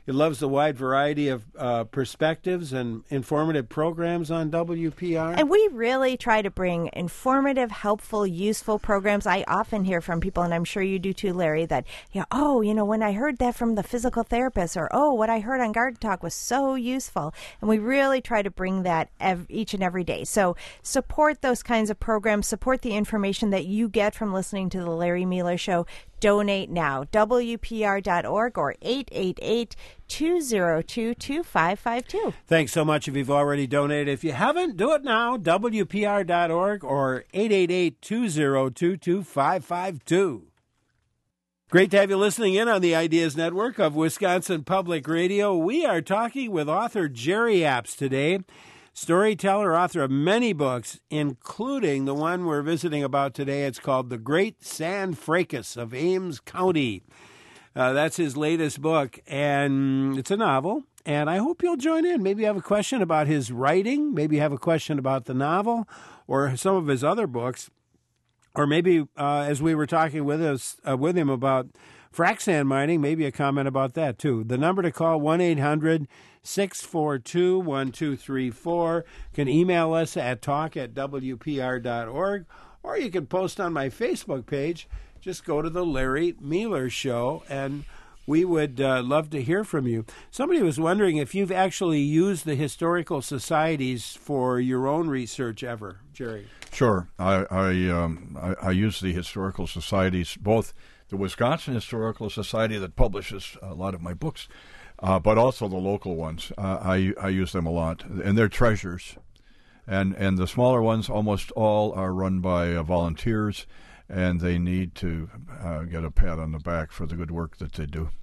It loves the wide variety of uh, perspectives and informative programs on W P R. And we really try to bring informative, helpful, useful programs. I often hear from people, and I'm sure you do too, Larry, that, you know, oh, you know, when I heard that from the physical therapist, or, oh, what I heard on Garden Talk was so useful. And we really try to bring that ev- each and every day. So support those kinds of programs, support the information that you get from listening to the Larry Miller Show. Donate now, W P R dot org or eight eight eight, two zero two, two five five two. Thanks so much if you've already donated. If you haven't, do it now, W P R dot org or eight eight eight, two zero two, two five five two. Great to have you listening in on the Ideas Network of Wisconsin Public Radio. We are talking with author Jerry Apps today. Storyteller, author of many books, including the one we're visiting about today. It's called The Great San Fracas of Ames County. Uh, that's his latest book, and it's a novel. And I hope you'll join in. Maybe you have a question about his writing. Maybe you have a question about the novel or some of his other books. Or maybe, uh, as we were talking with us uh, with him about frac sand mining, maybe a comment about that, too. The number to call, one eight hundred, six four two, one two three four. You can email us at talk at W P R dot org, or you can post on my Facebook page. Just go to the Larry Miller Show, and we would uh, love to hear from you. Somebody was wondering if you've actually used the historical societies for your own research ever, Jerry. Sure. I I, um, I, I use the historical societies, both the Wisconsin Historical Society that publishes a lot of my books, uh, but also the local ones. Uh, I I use them a lot, and they're treasures. And and the smaller ones, almost all are run by uh, volunteers, and they need to uh, get a pat on the back for the good work that they do.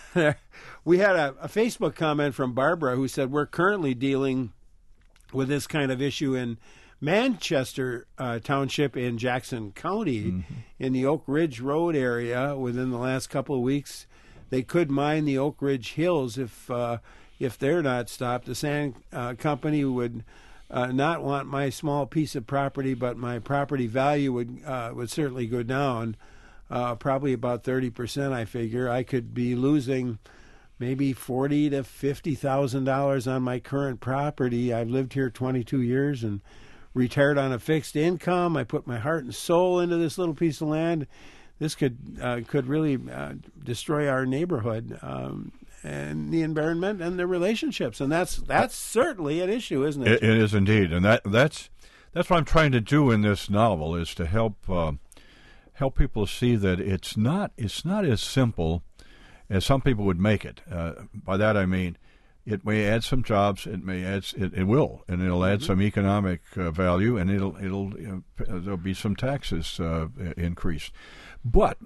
We had a, a Facebook comment from Barbara who said, we're currently dealing with this kind of issue in Manchester uh, Township in Jackson County, mm-hmm. in the Oak Ridge Road area. Within the last couple of weeks, they could mine the Oak Ridge Hills if uh, if they're not stopped. The sand uh, company would uh, not want my small piece of property, but my property value would uh, would certainly go down, uh, probably about thirty percent. I figure I could be losing maybe forty to fifty thousand dollars on my current property. I've lived here twenty-two years and retired on a fixed income. I put my heart and soul into this little piece of land. This could uh, could really uh, destroy our neighborhood um, and the environment and the relationships, and that's that's certainly an issue, isn't it? It, it is indeed, and that that's that's what I'm trying to do in this novel, is to help uh, help people see that it's not it's not as simple as some people would make it. Uh, by that I mean, it may add some jobs. It may add. It, it will, and it'll add mm-hmm. some economic uh, value, and it'll it'll you know, there'll be some taxes uh, increased. But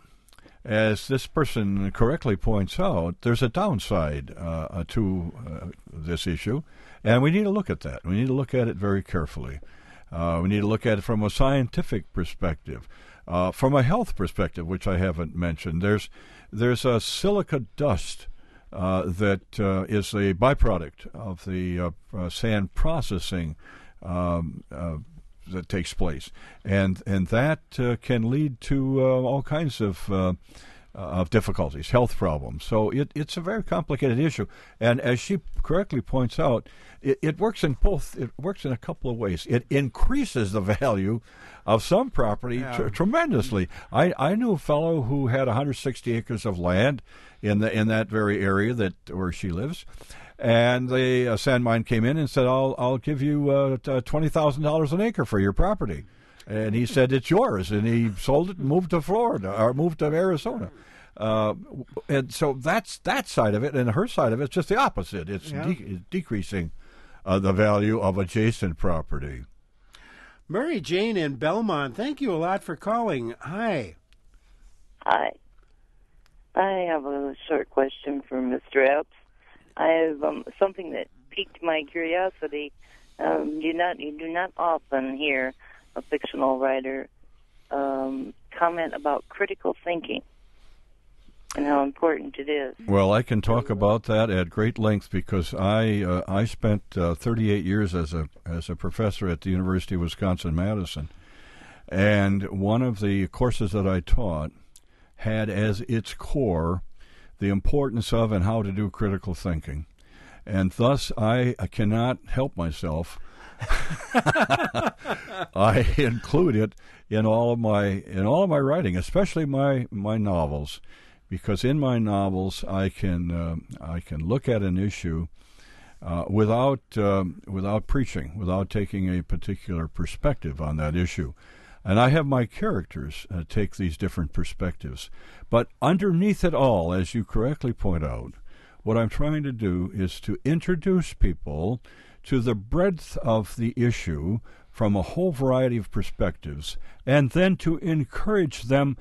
as this person correctly points out, there's a downside uh, to uh, this issue, and we need to look at that. We need to look at it very carefully. Uh, we need to look at it from a scientific perspective, uh, from a health perspective, which I haven't mentioned. There's there's a silica dust. Uh, that uh, is a byproduct of the uh, uh, sand processing um, uh, that takes place, and and that uh, can lead to uh, all kinds of uh, of difficulties, health problems. So it, it's a very complicated issue, and as she correctly points out, it, it works in both. It works in a couple of ways. It increases the value of some property yeah. tr- tremendously. I, I knew a fellow who had one hundred sixty acres of land in the in that very area that where she lives, and the uh, sand mine came in and said, "I'll I'll give you uh, twenty thousand dollars an acre for your property," and he said it's yours, and he sold it and moved to Florida or moved to Arizona. Uh, and so that's that side of it, and her side of it's just the opposite. It's, yeah. de- it's decreasing uh, the value of adjacent property. Mary Jane in Belmont, thank you a lot for calling. Hi. Hi. I have a short question for Mister Epps. I have um, something that piqued my curiosity. Um, you not you do not often hear a fictional writer um, comment about critical thinking and how important it is. Well, I can talk about that at great length because I uh, I spent uh, thirty-eight years as a as a professor at the University of Wisconsin-Madison, and one of the courses that I taught had as its core the importance of and how to do critical thinking. And thus, I, I cannot help myself. I include it in all of my in all of my writing, especially my, my novels, because in my novels I can uh, I can look at an issue uh, without um, without preaching, without taking a particular perspective on that issue. And I have my characters uh, take these different perspectives. But underneath it all, as you correctly point out, what I'm trying to do is to introduce people to the breadth of the issue from a whole variety of perspectives, and then to encourage them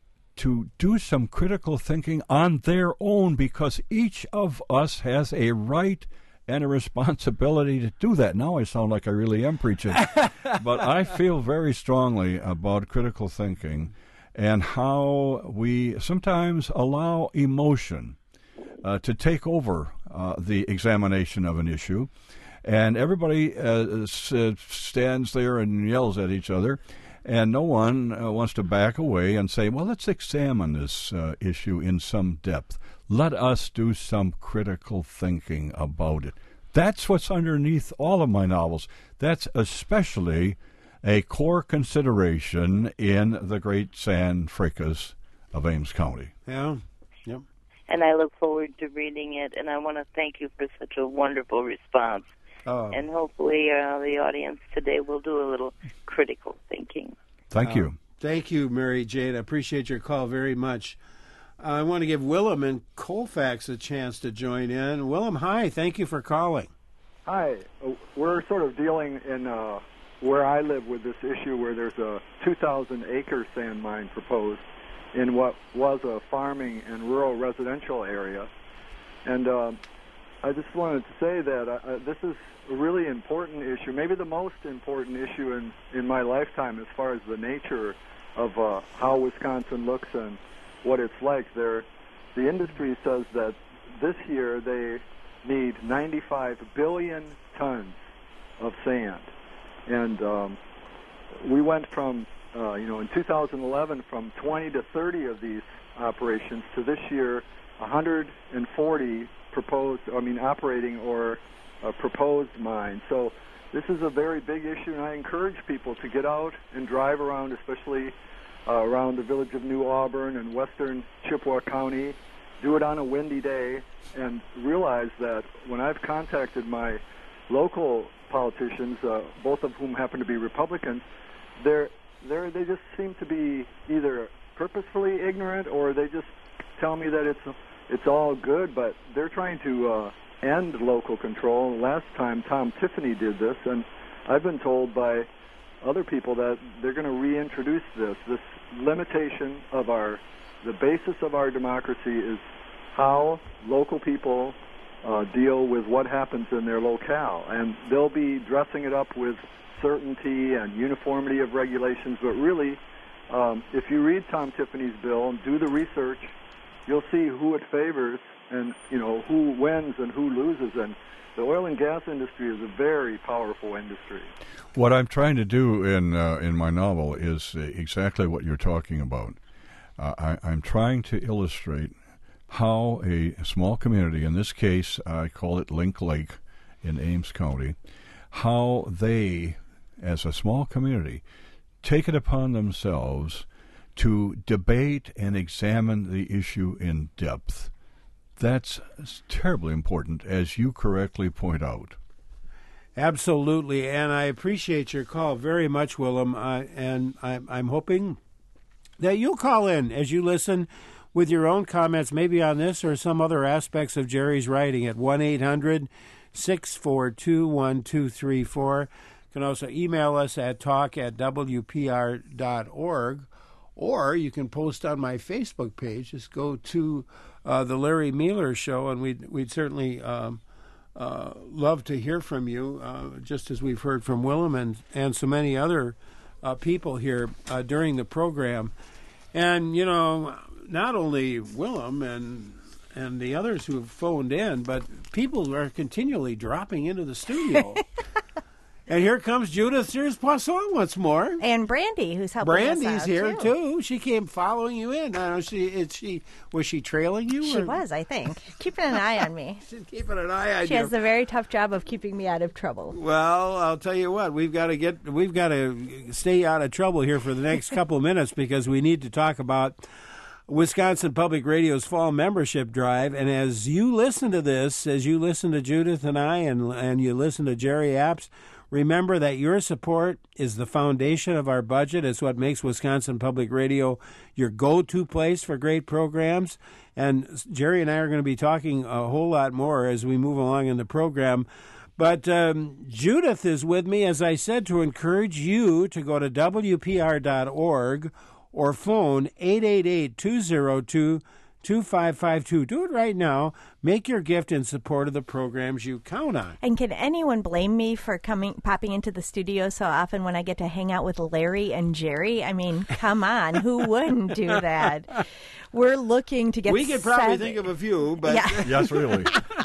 to do some critical thinking on their own, because each of us has a right and a responsibility to do that. Now I sound like I really am preaching. But I feel very strongly about critical thinking and how we sometimes allow emotion uh, to take over uh, the examination of an issue. And everybody uh, stands there and yells at each other, and no one uh, wants to back away and say, well, let's examine this uh, issue in some depth. Let us do some critical thinking about it. That's what's underneath all of my novels. That's especially a core consideration in the great San Fricas of Ames County. Yeah, yep. And I look forward to reading it, and I want to thank you for such a wonderful response. Oh. And hopefully uh, the audience today will do a little critical thinking. Thank you. Uh, thank you, Mary Jane. I appreciate your call very much. I want to give Willem and Colfax a chance to join in. Willem, hi. Thank you for calling. Hi. We're sort of dealing in uh, where I live with this issue where there's a two thousand acre sand mine proposed in what was a farming and rural residential area. And uh, I just wanted to say that uh, this is a really important issue, maybe the most important issue in, in my lifetime as far as the nature of uh, how Wisconsin looks and what it's like. There, the industry says that this year they need ninety-five billion tons of sand, and um, we went from, uh, you know, in two thousand eleven from twenty to thirty of these operations to this year one hundred forty proposed, I mean, operating or uh, proposed mines. So this is a very big issue, and I encourage people to get out and drive around, especially Uh, around the village of New Auburn and western Chippewa County. Do it on a windy day and realize that when I've contacted my local politicians, uh, both of whom happen to be Republicans, they're, they're, they just seem to be either purposefully ignorant or they just tell me that it's, it's all good, but they're trying to uh, end local control. Last time Tom Tiffany did this, and I've been told by other people that they're going to reintroduce this. This limitation of our, the basis of our democracy is how local people uh, deal with what happens in their locale. And they'll be dressing it up with certainty and uniformity of regulations, but really, um, if you read Tom Tiffany's bill and do the research, you'll see who it favors and, you know, who wins and who loses. And the oil and gas industry is a very powerful industry. What I'm trying to do in uh, in my novel is uh, exactly what you're talking about. Uh, I, I'm trying to illustrate how a small community, in this case I call it Link Lake in Ames County, how they, as a small community, take it upon themselves to debate and examine the issue in depth. That's terribly important, as you correctly point out. Absolutely, and I appreciate your call very much, Willem, uh, and I, I'm hoping that you'll call in as you listen with your own comments, maybe on this or some other aspects of Jerry's writing at one eight hundred six four two one two three four. You can also email us at talk at w p r dot org, or you can post on my Facebook page. Just go to uh, the Larry Mueller Show, and we'd, we'd certainly um, uh, love to hear from you, uh, just as we've heard from Willem and, and so many other uh, people here uh, during the program. And, you know, not only Willem and and the others who have phoned in, but people are continually dropping into the studio. And here comes Judith Sears Poisson once more. And Brandy, who's helping Brandy's us out, here too. too. She came following you in. I don't know. She, is she was she trailing you? She or? was, I think, keeping an eye on me. She's keeping an eye on She you. has the very tough job of keeping me out of trouble. Well, I'll tell you what. We've got to get. We've got to stay out of trouble here for the next couple of minutes because we need to talk about Wisconsin Public Radio's fall membership drive. And as you listen to this, as you listen to Judith and I, and and you listen to Jerry Apps, remember that your support is the foundation of our budget. It's what makes Wisconsin Public Radio your go-to place for great programs. And Jerry and I are going to be talking a whole lot more as we move along in the program. But um, Judith is with me, as I said, to encourage you to go to W P R dot org or phone eight eight eight, two zero two, two five five two. Do it right now. Make your gift in support of the programs you count on. And can anyone blame me for coming, popping into the studio so often when I get to hang out with Larry and Jerry? I mean, come on, who wouldn't do that? We're looking to get. We could probably seven... think of a few, but yeah. Yes, really.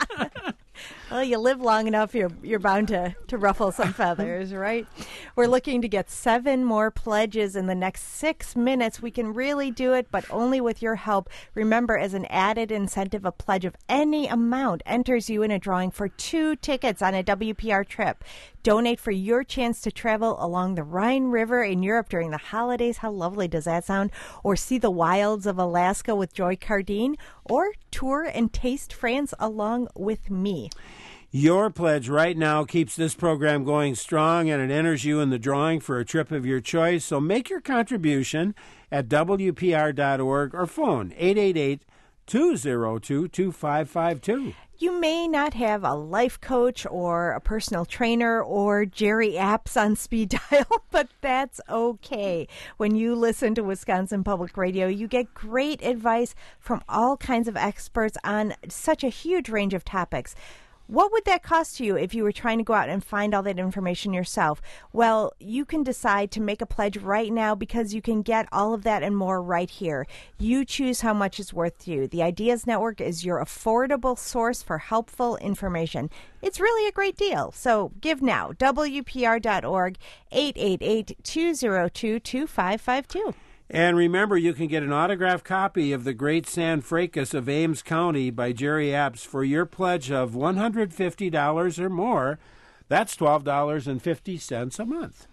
Well, you live long enough, you're you're bound to, to ruffle some feathers, right? We're looking to get seven more pledges in the next six minutes. We can really do it, but only with your help. Remember, as an added incentive, a pledge of any amount enters you in a drawing for two tickets on a W P R trip. Donate for your chance to travel along the Rhine River in Europe during the holidays. How lovely does that sound? Or see the wilds of Alaska with Joy Cardine, or tour and taste France along with me. Your pledge right now keeps this program going strong, and it enters you in the drawing for a trip of your choice. So make your contribution at W P R dot org or phone eight eight eight, two zero two, two five five two. You may not have a life coach or a personal trainer or Jerry Apps on speed dial, but that's okay. When you listen to Wisconsin Public Radio, you get great advice from all kinds of experts on such a huge range of topics. What would that cost you if you were trying to go out and find all that information yourself? Well, you can decide to make a pledge right now because you can get all of that and more right here. You choose how much is worth to you. The Ideas Network is your affordable source for helpful information. It's really a great deal. So give now. W P R dot org, eight eight eight, two zero two, two five five two. And remember, you can get an autographed copy of The Great San Fracas of Ames County by Jerry Apps for your pledge of one hundred fifty dollars or more. That's twelve dollars and fifty cents a month.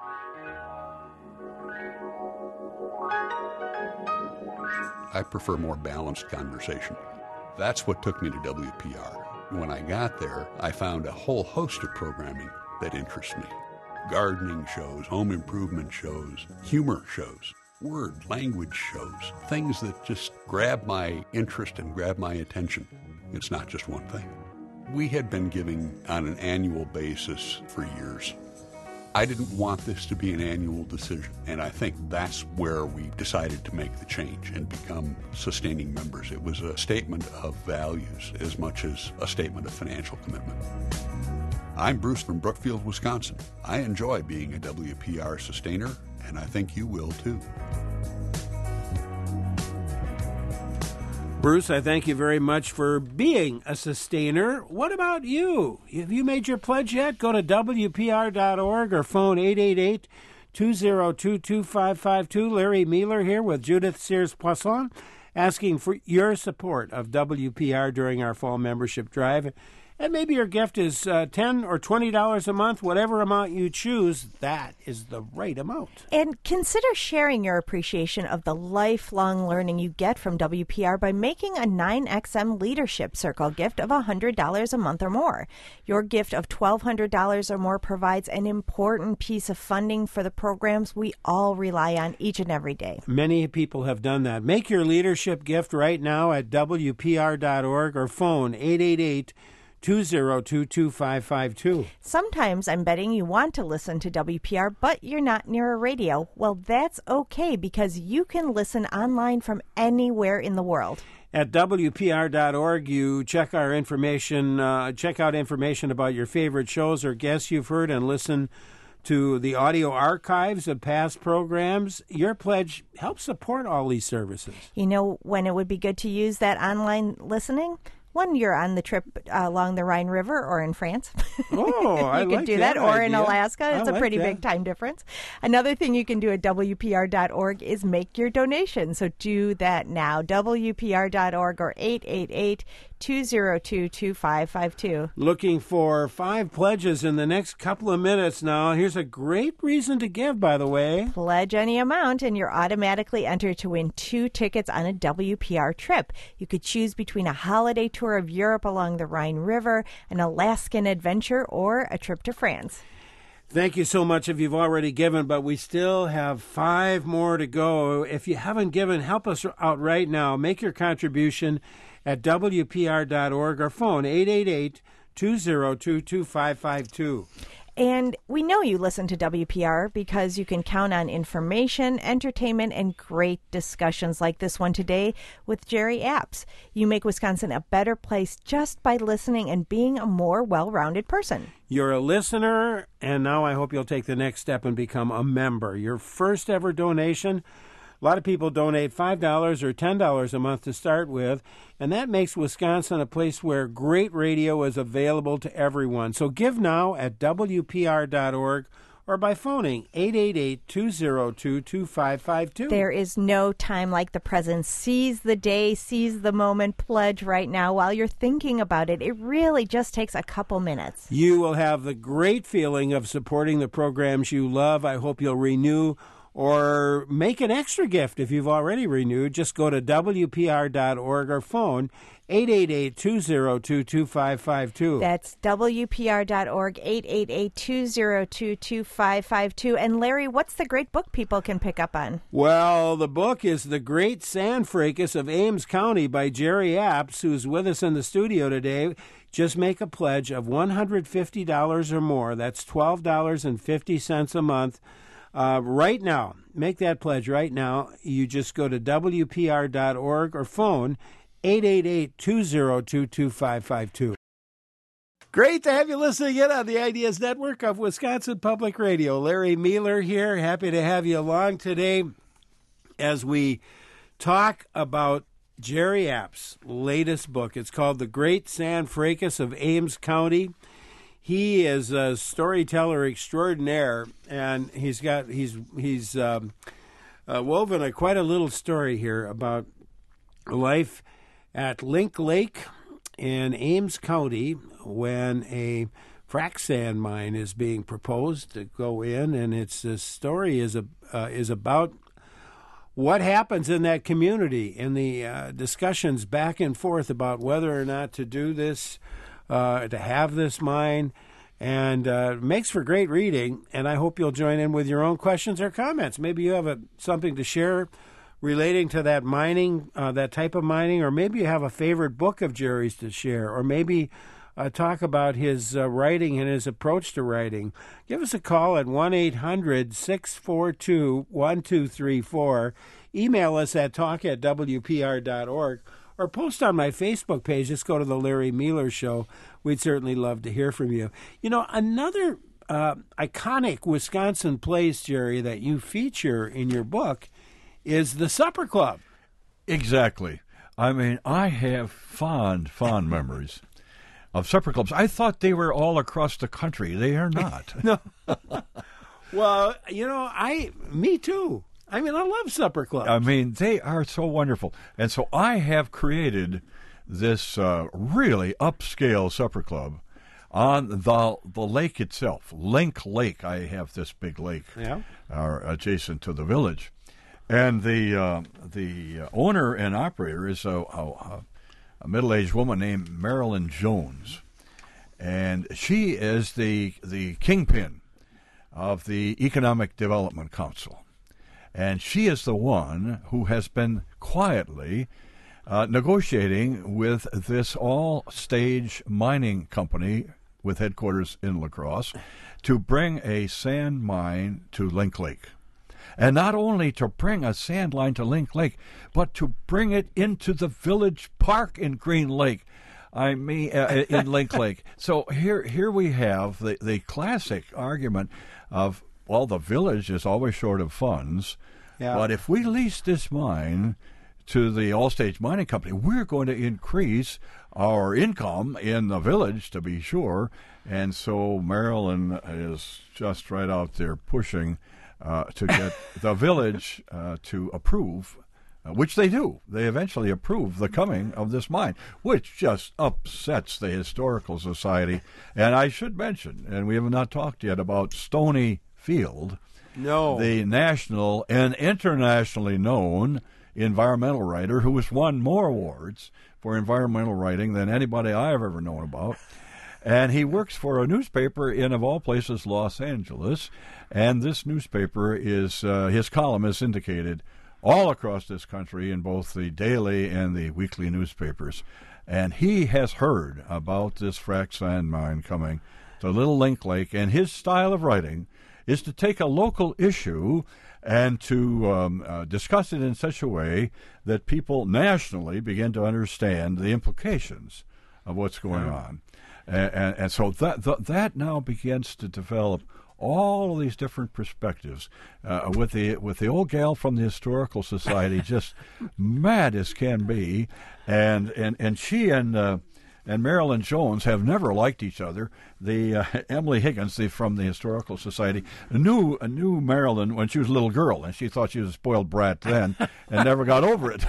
I prefer more balanced conversation. That's what took me to W P R. When I got there, I found a whole host of programming that interests me. Gardening shows, home improvement shows, humor shows, word, language shows, things that just grab my interest and grab my attention. It's not just one thing. We had been giving on an annual basis for years. I didn't want this to be an annual decision, and I think that's where we decided to make the change and become sustaining members. It was a statement of values as much as a statement of financial commitment. I'm Bruce from Brookfield, Wisconsin. I enjoy being a W P R sustainer, and I think you will too. Bruce, I thank you very much for being a sustainer. What about you? Have you made your pledge yet? Go to W P R dot org or phone eight eight eight, two zero two, two five five two. Larry Mealer here with Judith Sears Poisson, asking for your support of W P R during our fall membership drive. And maybe your gift is uh, ten dollars or twenty dollars a month. Whatever amount you choose, that is the right amount. And consider sharing your appreciation of the lifelong learning you get from W P R by making a nine X M Leadership Circle gift of one hundred dollars a month or more. Your gift of twelve hundred dollars or more provides an important piece of funding for the programs we all rely on each and every day. Many people have done that. Make your leadership gift right now at W P R dot org or phone eight eight eight, two zero two, two five five two. Sometimes I'm betting you want to listen to W P R, but you're not near a radio. Well, that's okay because you can listen online from anywhere in the world. At W P R dot org, you check our information, uh, check out information about your favorite shows or guests you've heard, and listen to the audio archives of past programs. Your pledge helps support all these services. You know when it would be good to use that online listening? One, you're on the trip uh, along the Rhine River or in France. Oh, you I could like do that that. Or idea. in Alaska. It's I a like pretty that. big time difference. Another thing you can do at W P R dot org is make your donation. So do that now. W P R dot org or eight eight eight, two zero two, two five five two. Looking for five pledges in the next couple of minutes now. Here's a great reason to give, by the way. Pledge any amount and you're automatically entered to win two tickets on a W P R trip. You could choose between a holiday tour of Europe along the Rhine River, an Alaskan adventure, or a trip to France. Thank you so much if you've already given, but we still have five more to go. If you haven't given, help us out right now. Make your contribution at W P R dot org or phone eight eight eight, two zero two, two five five two. And we know you listen to W P R because you can count on information, entertainment, and great discussions like this one today with Jerry Apps. You make Wisconsin a better place just by listening and being a more well-rounded person. You're a listener, and now I hope you'll take the next step and become a member. Your first ever donation. A lot of people donate five dollars or ten dollars a month to start with, and that makes Wisconsin a place where great radio is available to everyone. So give now at W P R dot org or by phoning eight eight eight, two zero two, two five five two. There is no time like the present. Seize the day, seize the moment, pledge right now while you're thinking about it. It really just takes a couple minutes. You will have the great feeling of supporting the programs you love. I hope you'll renew or make an extra gift if you've already renewed. Just go to W P R dot org or phone eight eight eight, two zero two, two five five two. That's W P R dot org, eight eight eight, two zero two, two five five two. And Larry, what's the great book people can pick up on? Well, the book is The Great Sand Fracas of Ames County by Jerry Apps, who's with us in the studio today. Just make a pledge of one hundred fifty dollars or more. That's twelve dollars and fifty cents a month. Uh, right now, make that pledge right now. You just go to W P R dot org or phone eight eight eight, two zero two, two five five two. Great to have you listening in on the Ideas Network of Wisconsin Public Radio. Larry Mueller here. Happy to have you along today as we talk about Jerry Apps' latest book. It's called The Great Sand Fracas of Ames County. He is a storyteller extraordinaire, and he's got he's he's um, uh, woven a quite a little story here about life at Link Lake in Ames County when a frac sand mine is being proposed to go in, and it's this story is a uh, is about what happens in that community and the uh, discussions back and forth about whether or not to do this. Uh, to have this mine, and uh, makes for great reading, and I hope you'll join in with your own questions or comments. Maybe you have a, something to share relating to that mining, uh, that type of mining, or maybe you have a favorite book of Jerry's to share, or maybe uh, talk about his uh, writing and his approach to writing. Give us a call at one eight hundred, six four two, one two three four. Email us at talk at W P R dot org. Or post on my Facebook page. Just go to the Larry Mueller Show. We'd certainly love to hear from you. You know, another uh, iconic Wisconsin place, Jerry, that you feature in your book is the Supper Club. Exactly. I mean, I have fond, fond memories of supper clubs. I thought they were all across the country. They are not. No. Well, you know, I, me too. I mean, I love supper clubs. I mean, they are so wonderful. And so I have created this uh, really upscale supper club on the the lake itself, Link Lake. I have this big lake yeah. uh, adjacent to the village. And the uh, the owner and operator is a, a, a middle-aged woman named Marilyn Jones. And she is the the kingpin of the Economic Development Council. And she is the one who has been quietly uh, negotiating with this all-stage mining company with headquarters in La Crosse to bring a sand mine to Link Lake. And not only to bring a sand mine to Link Lake, but to bring it into the village park in Green Lake. I mean, uh, in Link Lake. So here, here we have the, the classic argument of, well, the village is always short of funds, yeah. But if we lease this mine to the Allstage Mining Company, we're going to increase our income in the village, to be sure. And so Marilyn is just right out there pushing uh, to get the village uh, to approve, uh, which they do. They eventually approve the coming of this mine, which just upsets the Historical Society. And I should mention, and we have not talked yet about Stony Field, no, the national and internationally known environmental writer who has won more awards for environmental writing than anybody I've ever known about. And he works for a newspaper in, of all places, Los Angeles. And this newspaper is, uh, his column is syndicated all across this country in both the daily and the weekly newspapers. And he has heard about this frac sand mine coming to Little Link Lake. And his style of writing is to take a local issue and to um, uh, discuss it in such a way that people nationally begin to understand the implications of what's going yeah. on. And, and, and so that, that that now begins to develop all of these different perspectives. Uh, with the with the old gal from the Historical Society just mad as can be, and and, and she and uh, and Marilyn Jones have never liked each other. The uh, Emily Higgins, the, from the Historical Society, knew knew Marilyn when she was a little girl, and she thought she was a spoiled brat then, and never got over it.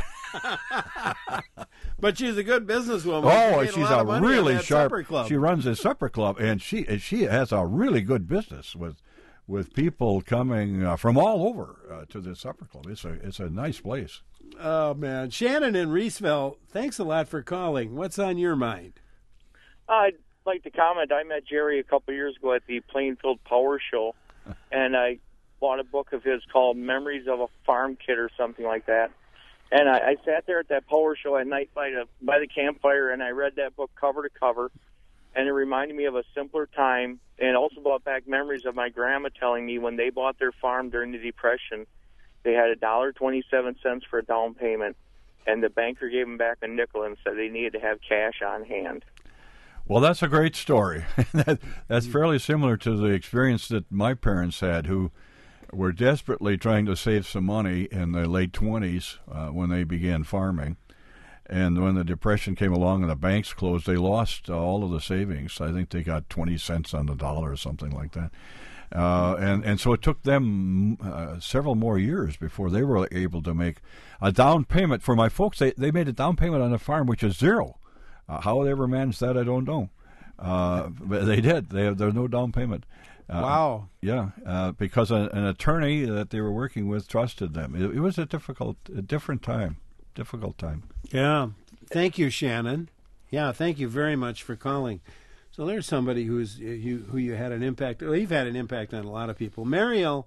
But she's a good businesswoman. Oh, she she's a, a really sharp. Club. She runs a supper club, and she and she has a really good business with with people coming uh, from all over uh, to this supper club. It's a it's a nice place. Oh man, Shannon in Reeseville, thanks a lot for calling. What's on your mind? I'd like to comment. I met Jerry a couple of years ago at the Plainfield Power Show, and I bought a book of his called Memories of a Farm Kid or something like that. And I, I sat there at that power show at night by the, by the campfire, and I read that book cover to cover, and it reminded me of a simpler time, and also brought back memories of my grandma telling me when they bought their farm during the Depression, they had a dollar twenty-seven cents for a down payment, and the banker gave them back a nickel and said they needed to have cash on hand. Well, that's a great story. that, that's fairly similar to the experience that my parents had, who were desperately trying to save some money in the late twenties uh, when they began farming. And when the Depression came along and the banks closed, they lost uh, all of the savings. I think they got twenty cents on the dollar or something like that. Uh, and, and so it took them uh, several more years before they were able to make a down payment. For my folks, they, they made a down payment on a farm which is zero. Uh, how they ever managed that, I don't know. Uh, but they did. They have, there's no down payment. Uh, wow. Yeah, uh, because a, an attorney that they were working with trusted them. It, it was a difficult, a different time, difficult time. Yeah. Thank you, Shannon. Yeah, thank you very much for calling. So there's somebody who's you who you had an impact. Well, you've had an impact on a lot of people. Mariel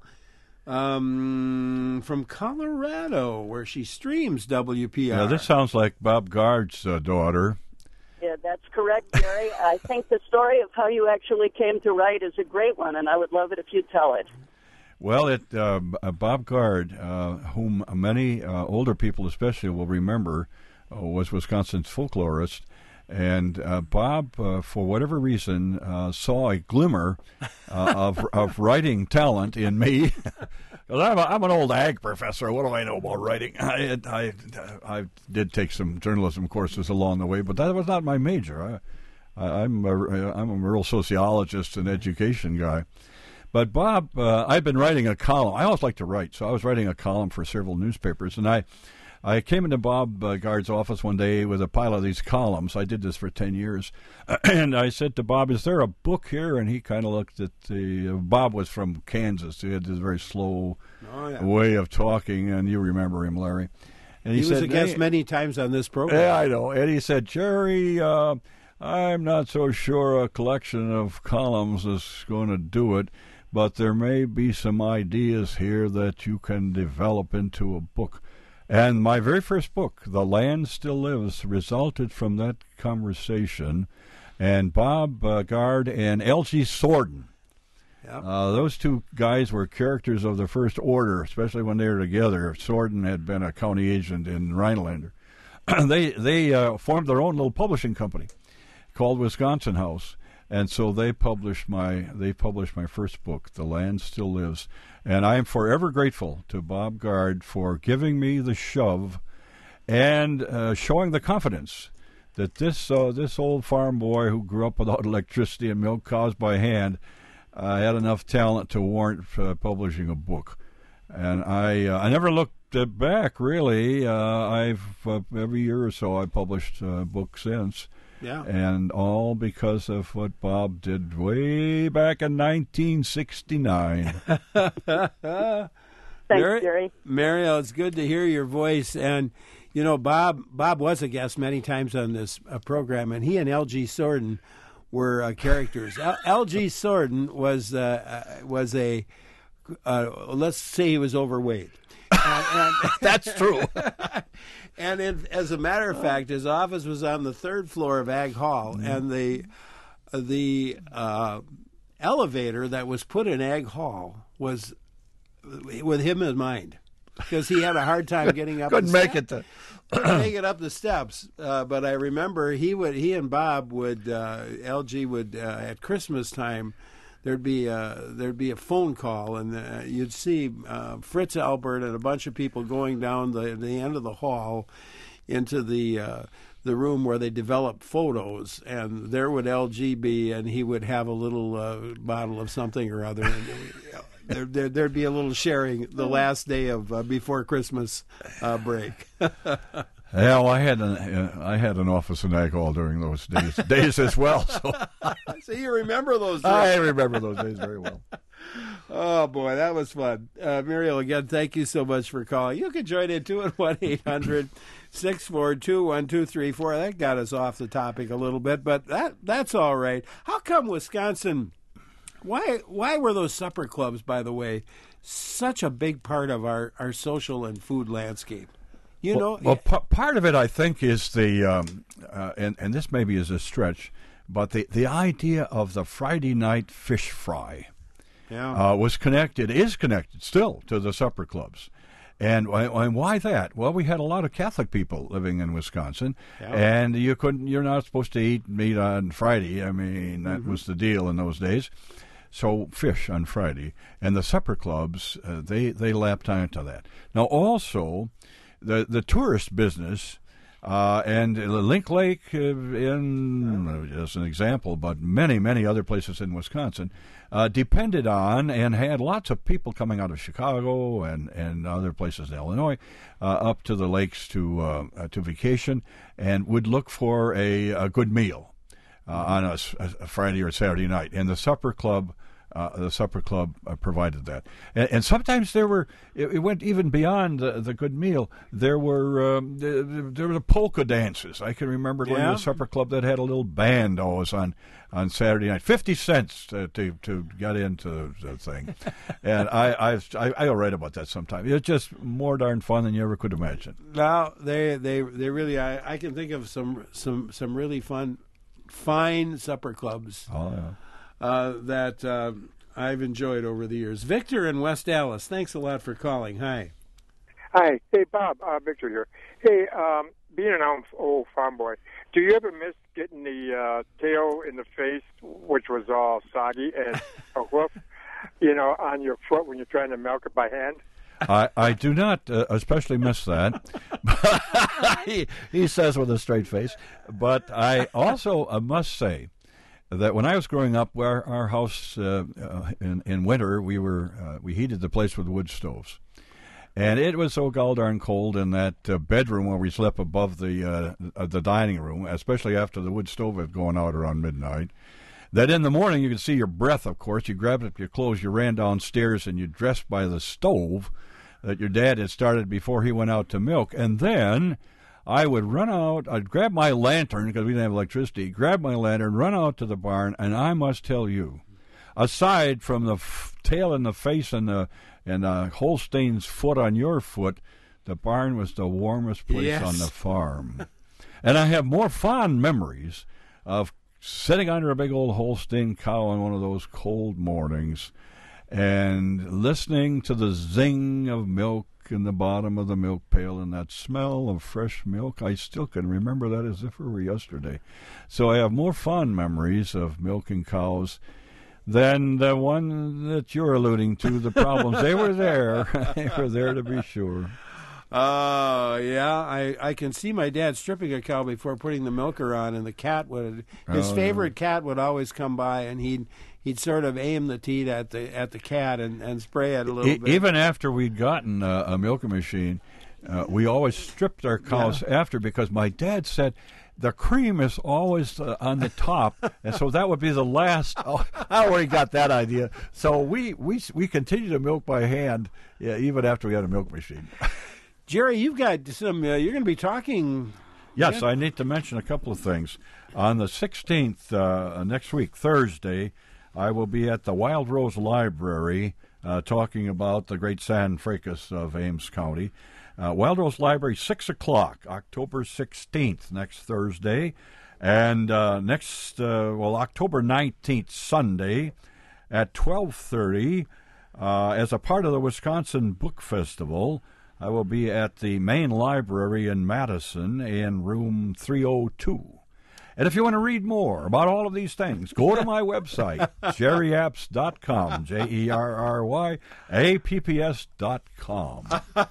um, from Colorado, where she streams W P R. Yeah, this sounds like Bob Gard's uh, daughter. Yeah, that's correct, Gary. I think the story of how you actually came to write is a great one, and I would love it if you'd tell it. Well, it uh, Bob Gard, uh, whom many uh, older people especially will remember, uh, was Wisconsin's folklorist. And uh, Bob, uh, for whatever reason, uh, saw a glimmer uh, of of writing talent in me. I'm, a, I'm an old ag professor. What do I know about writing? I, I, I did take some journalism courses along the way, but that was not my major. I, I, I'm a, I'm a real sociologist and education guy. But Bob, uh, I'd been writing a column. I always like to write, so I was writing a column for several newspapers, and I. I came into Bob uh, Gard's office one day with a pile of these columns. I did this for ten years. And I said to Bob, is there a book here? And he kind of looked at the... Uh, Bob was from Kansas. He had this very slow oh, yeah. way of talking, and you remember him, Larry. And he, he was said, a guest hey, many times on this program. Yeah, I know. And he said, Jerry, uh, I'm not so sure a collection of columns is going to do it, but there may be some ideas here that you can develop into a book. And my very first book, The Land Still Lives, resulted from that conversation. And Bob uh, Gard and L G Sorden, yep. uh, those two guys were characters of the first order, especially when they were together. Sorden had been a county agent in Rhinelander. they they uh, formed their own little publishing company called Wisconsin House. And so they published my they published my first book, The Land Still Lives. And I am forever grateful to Bob Gard for giving me the shove and uh, showing the confidence that this uh, this old farm boy who grew up without electricity and milk cows by hand uh, had enough talent to warrant uh, publishing a book. And I uh, I never looked back, really. Uh, I've uh, every year or so I published a book since. Yeah. And all because of what Bob did way back in nineteen sixty-nine. Thanks, Mary, Jerry. Mariel, it's good to hear your voice. And, you know, Bob Bob was a guest many times on this uh, program, and he and L G Sorden were uh, characters. L- L.G. Sorden was, uh, uh, was a, uh, let's say he was overweight. And, and That's true. And it, as a matter of fact, his office was on the third floor of Ag Hall, mm-hmm. and the the uh, elevator that was put in Ag Hall was with him in mind, because he had a hard time getting up. Couldn't the make steps. it. To... Couldn't make it up the steps. Uh, but I remember he would he and Bob would uh, L G would uh, at Christmas time. There'd be a, there'd be a phone call, and uh, you'd see uh, Fritz Albert and a bunch of people going down the, the end of the hall into the uh, the room where they developed photos, and there would L G be, and he would have a little uh, bottle of something or other. And there, there, there'd be a little sharing the last day of uh, before Christmas uh, break. Yeah, well, I had an uh, I had an office in Ag Hall during those days days as well. So, so you remember those days? I remember those days very well. Oh boy, that was fun. Uh, Muriel, again, thank you so much for calling. You can join in too at one eight hundred six four two one two three four. That got us off the topic a little bit, but that that's all right. How come Wisconsin? Why why were those supper clubs, by the way, such a big part of our, our social and food landscape? You well, know, well, p- part of it, I think, is the, um, uh, and, and this maybe is a stretch, but the, the idea of the Friday night fish fry yeah. uh, was connected, is connected still to the supper clubs. And, and why that? Well, we had a lot of Catholic people living in Wisconsin, yeah. and you couldn't, you're not supposed to eat meat on Friday. I mean, that mm-hmm. was the deal in those days. So fish on Friday. And the supper clubs, uh, they, they lapped onto that. Now, also... The the tourist business uh, and Link Lake, uh, in uh, as an example, but many many other places in Wisconsin, uh, depended on and had lots of people coming out of Chicago and, and other places in Illinois uh, up to the lakes to uh, uh, to vacation, and would look for a, a good meal uh, on a, a Friday or Saturday night, and the supper club. Uh, the supper club uh, provided that, and, and sometimes there were. It, it went even beyond the, the good meal. There were um, there, there were the polka dances. I can remember going yeah. to a supper club that had a little band always on, on Saturday night. Fifty cents to to, to get into the thing, and I I've, I I'll write about that sometime. It's just more darn fun than you ever could imagine. Well, they they they really. I, I can think of some some some really fun, fine supper clubs. Oh yeah. Uh, that uh, I've enjoyed over the years. Victor in West Dallas, thanks a lot for calling. Hi. Hi. Hey, Bob. Uh, Victor here. Hey, um, being an old farm boy, do you ever miss getting the uh, tail in the face, which was all soggy, and a hoof, you know, on your foot when you're trying to milk it by hand? I, I do not uh, especially miss that. he, he says with a straight face. But I also uh, must say, that when I was growing up, our, our house uh, uh, in in winter, we were uh, we heated the place with wood stoves, and it was so gall darn cold in that uh, bedroom where we slept above the uh, the dining room, especially after the wood stove had gone out around midnight, that in the morning you could see your breath. Of course, you grabbed up your clothes, you ran downstairs, and you dressed by the stove that your dad had started before he went out to milk, and then I would run out, I'd grab my lantern, because we didn't have electricity, grab my lantern, run out to the barn, and I must tell you, aside from the f- tail in the face and the and the Holstein's foot on your foot, the barn was the warmest place yes. on the farm. And I have more fond memories of sitting under a big old Holstein cow on one of those cold mornings and listening to the zing of milk in the bottom of the milk pail and that smell of fresh milk. I still can remember that as if it were yesterday. So I have more fond memories of milking cows than the one that you're alluding to, the problems. They were there. They were there to be sure. Oh, yeah. I, I can see my dad stripping a cow before putting the milker on, and the cat would, his Oh, favorite yeah. cat would always come by, and he'd he'd sort of aim the teat at the at the cat and, and spray it a little E- bit. Even after we'd gotten uh, a milking machine, uh, we always stripped our cows after because my dad said the cream is always uh, on the top, and so that would be the last. Oh, I already got that idea. So we we we continue to milk by hand, yeah, even after we had a milk machine. Jerry, you've got some. Uh, you're going to be talking. Yes, Yeah. I need to mention a couple of things. On the sixteenth, uh, next week, Thursday, I will be at the Wild Rose Library uh, talking about the great San Fracas of Ames County. Uh, Wild Rose Library, six o'clock, October sixteenth, next Thursday. And uh, next, uh, well, October nineteenth, Sunday, at twelve thirty, uh, as a part of the Wisconsin Book Festival, I will be at the main library in Madison in room three oh two. And if you want to read more about all of these things, go to my website, jerry apps dot com, J E R R Y A P P S dot com.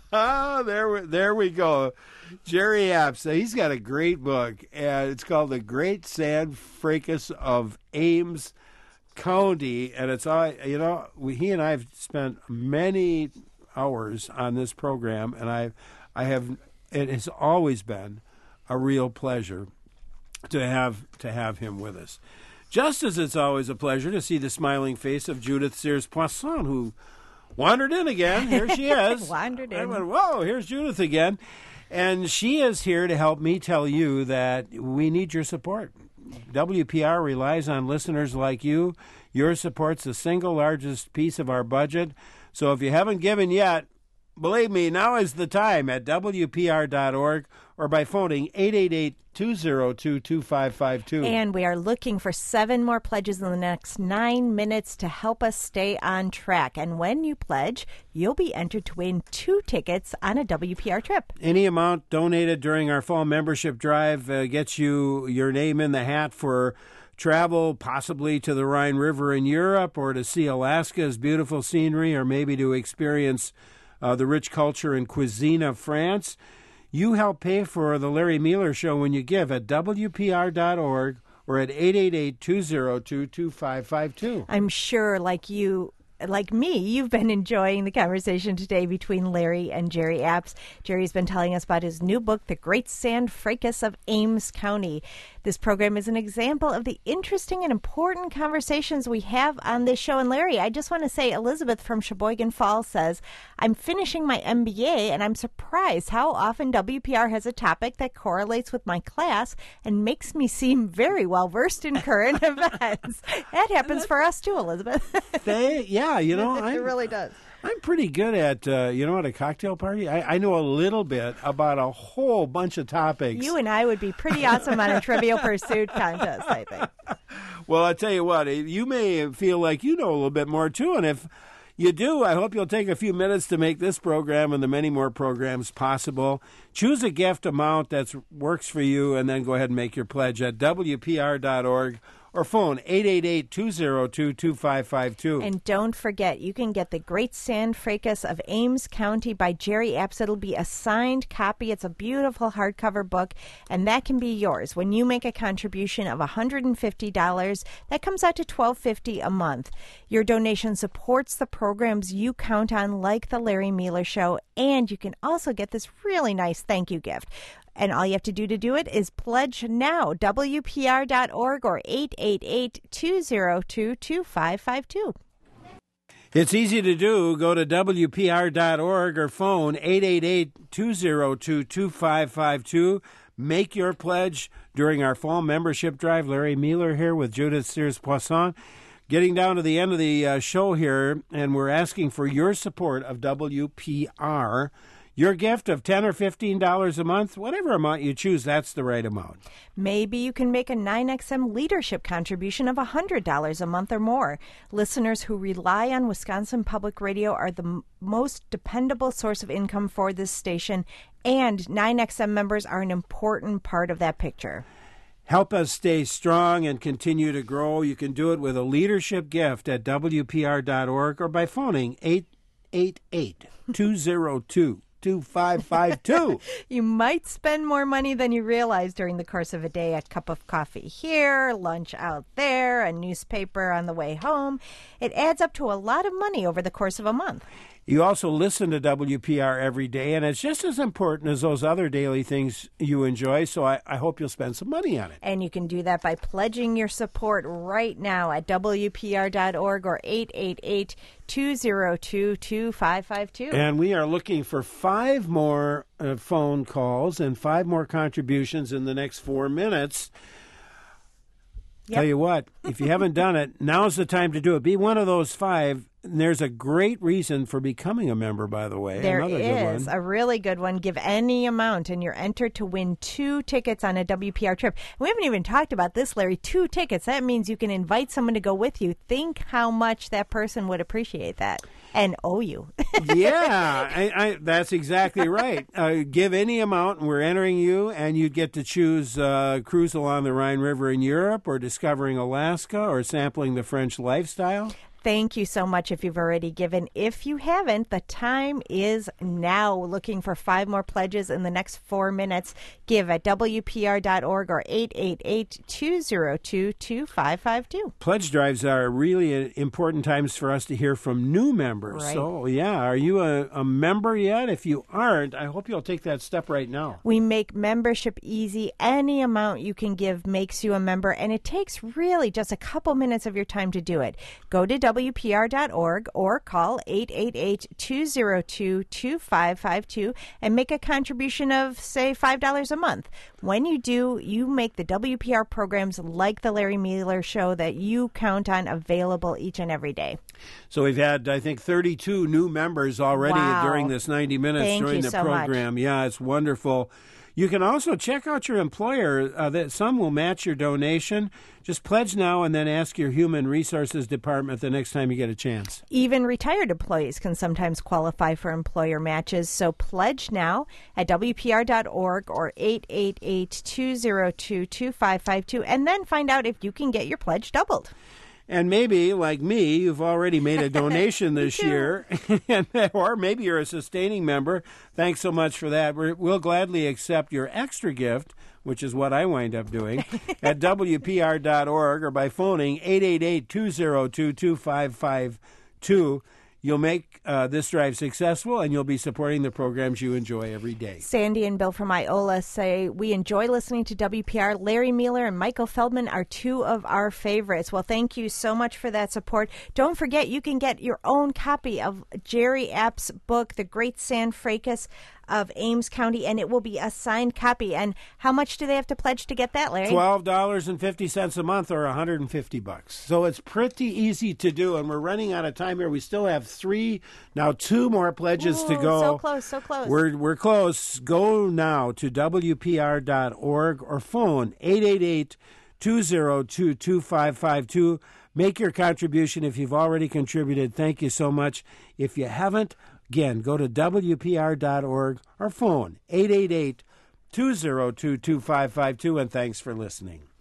there, we, there we go. Jerry Apps. He's got a great book, and it's called The Great San Fracas of Ames County. And it's all, you know, we, he and I have spent many hours on this program, and I, I have, it has always been a real pleasure to have to have him with us. Just as it's always a pleasure to see the smiling face of Judith Sears Poisson, who wandered in again. Here she is. Wandered in. I went, whoa, here's Judith again. And she is here to help me tell you that we need your support. W P R relies on listeners like you. Your support's the single largest piece of our budget. So if you haven't given yet, believe me, now is the time at W P R dot org or by phoning eight eight eight, two oh two, two five five two. And we are looking for seven more pledges in the next nine minutes to help us stay on track. And when you pledge, you'll be entered to win two tickets on a W P R trip. Any amount donated during our fall membership drive uh, gets you your name in the hat for travel, possibly to the Rhine River in Europe, or to see Alaska's beautiful scenery, or maybe to experience uh, the rich culture and cuisine of France. You help pay for the Larry Mueller Show when you give at W P R dot org or at eight eight eight, two oh two, two five five two. I'm sure, like you, like me, you've been enjoying the conversation today between Larry and Jerry Apps. Jerry's been telling us about his new book, The Great San Fracas of Ames County. This program is an example of the interesting and important conversations we have on this show. And Larry, I just want to say, Elizabeth from Sheboygan Falls says, I'm finishing my M B A and I'm surprised how often W P R has a topic that correlates with my class and makes me seem very well versed in current events. That happens for us too, Elizabeth. They, yeah, you know, it I'm, really does. I'm pretty good at, uh, you know, at a cocktail party. I, I know a little bit about a whole bunch of topics. You and I would be pretty awesome on a Trivial Pursuit contest, I think. Well, I tell you what, you may feel like you know a little bit more, too. And if you do, I hope you'll take a few minutes to make this program and the many more programs possible. Choose a gift amount that works for you, and then go ahead and make your pledge at W P R dot org. Or phone eight eight eight, two oh two, two five five two. And don't forget, you can get The Great San Fracas of Ames County by Jerry Apps. It'll be a signed copy. It's a beautiful hardcover book, and that can be yours. When you make a contribution of one hundred fifty dollars, that comes out to twelve fifty a month. Your donation supports the programs you count on, like The Larry Mueller Show, and you can also get this really nice thank you gift. And all you have to do to do it is pledge now, W P R dot org or eight eight eight, two oh two, two five five two. It's easy to do. Go to W P R dot org or phone eight eight eight, two oh two, two five five two. Make your pledge during our fall membership drive. Larry Mueller here with Judith Sears Poisson. Getting down to the end of the uh, show here, and we're asking for your support of W P R. Your gift of ten dollars or fifteen dollars a month, whatever amount you choose, that's the right amount. Maybe you can make a nine X M leadership contribution of one hundred dollars a month or more. Listeners who rely on Wisconsin Public Radio are the m- most dependable source of income for this station, and nine X M members are an important part of that picture. Help us stay strong and continue to grow. You can do it with a leadership gift at W P R dot org or by phoning eight eight eight, two oh two, two five five two. You might spend more money than you realize during the course of a day. A cup of coffee here, lunch out there, a newspaper on the way home. It adds up to a lot of money over the course of a month. You also listen to W P R every day, and it's just as important as those other daily things you enjoy, so I, I hope you'll spend some money on it. And you can do that by pledging your support right now at W P R dot org or eight eight eight, two zero two, two five five two. And we are looking for five more uh, phone calls and five more contributions in the next four minutes. Yep. Tell you what, if you haven't done it, now's the time to do it. Be one of those five. There's a great reason for becoming a member, by the way. There Another is good one. a really good one. Give any amount, and you're entered to win two tickets on a W P R trip. We haven't even talked about this, Larry. Two tickets. That means you can invite someone to go with you. Think how much that person would appreciate that and owe you. yeah, I, I, that's exactly right. Uh, give any amount, and we're entering you, and you'd get to choose uh, cruise along the Rhine River in Europe, or discovering Alaska, or sampling the French lifestyle. Thank you so much if you've already given. If you haven't, the time is now. Looking for five more pledges in the next four minutes. Give at W P R dot org or eight eight eight, two zero two, two five five two. Pledge drives are really important times for us to hear from new members. Right. So, yeah, are you a, a member yet? If you aren't, I hope you'll take that step right now. We make membership easy. Any amount you can give makes you a member, and it takes really just a couple minutes of your time to do it. Go to W P R dot org or call eight eight eight, two zero two, two five five two and make a contribution of, say, five dollars a month. When you do, you make the W P R programs like the Larry Miller Show that you count on available each and every day. So we've had, I think, thirty-two new members already wow. during this ninety minutes Thank during you the so program. Much. Yeah, it's wonderful. You can also check out your employer. Uh, that some will match your donation. Just pledge now and then ask your Human Resources Department the next time you get a chance. Even retired employees can sometimes qualify for employer matches. So pledge now at W P R dot org or eight eight eight, two zero two, two five five two and then find out if you can get your pledge doubled. And maybe, like me, you've already made a donation this year, or maybe you're a sustaining member. Thanks so much for that. We're, we'll gladly accept your extra gift, which is what I wind up doing, at W P R dot org or by phoning eight eight eight, two zero two, two five five two. You'll make uh, this drive successful, and you'll be supporting the programs you enjoy every day. Sandy and Bill from Iola say, we enjoy listening to W P R. Larry Miller and Michael Feldman are two of our favorites. Well, thank you so much for that support. Don't forget, you can get your own copy of Jerry App's book, The Great San Fracas of Ames County, and it will be a signed copy. And how much do they have to pledge to get that, Larry? twelve dollars and fifty cents a month, or one hundred fifty bucks. So it's pretty easy to do, and we're running out of time here. We still have three, now two more pledges Ooh, to go. So close, so close. We're, we're close. Go now to W P R dot org or phone eight eight eight, two zero two, two five five two. Make your contribution if you've already contributed. Thank you so much. If you haven't, again, go to W P R dot org or phone eight eight eight, two zero two, two five five two, and thanks for listening.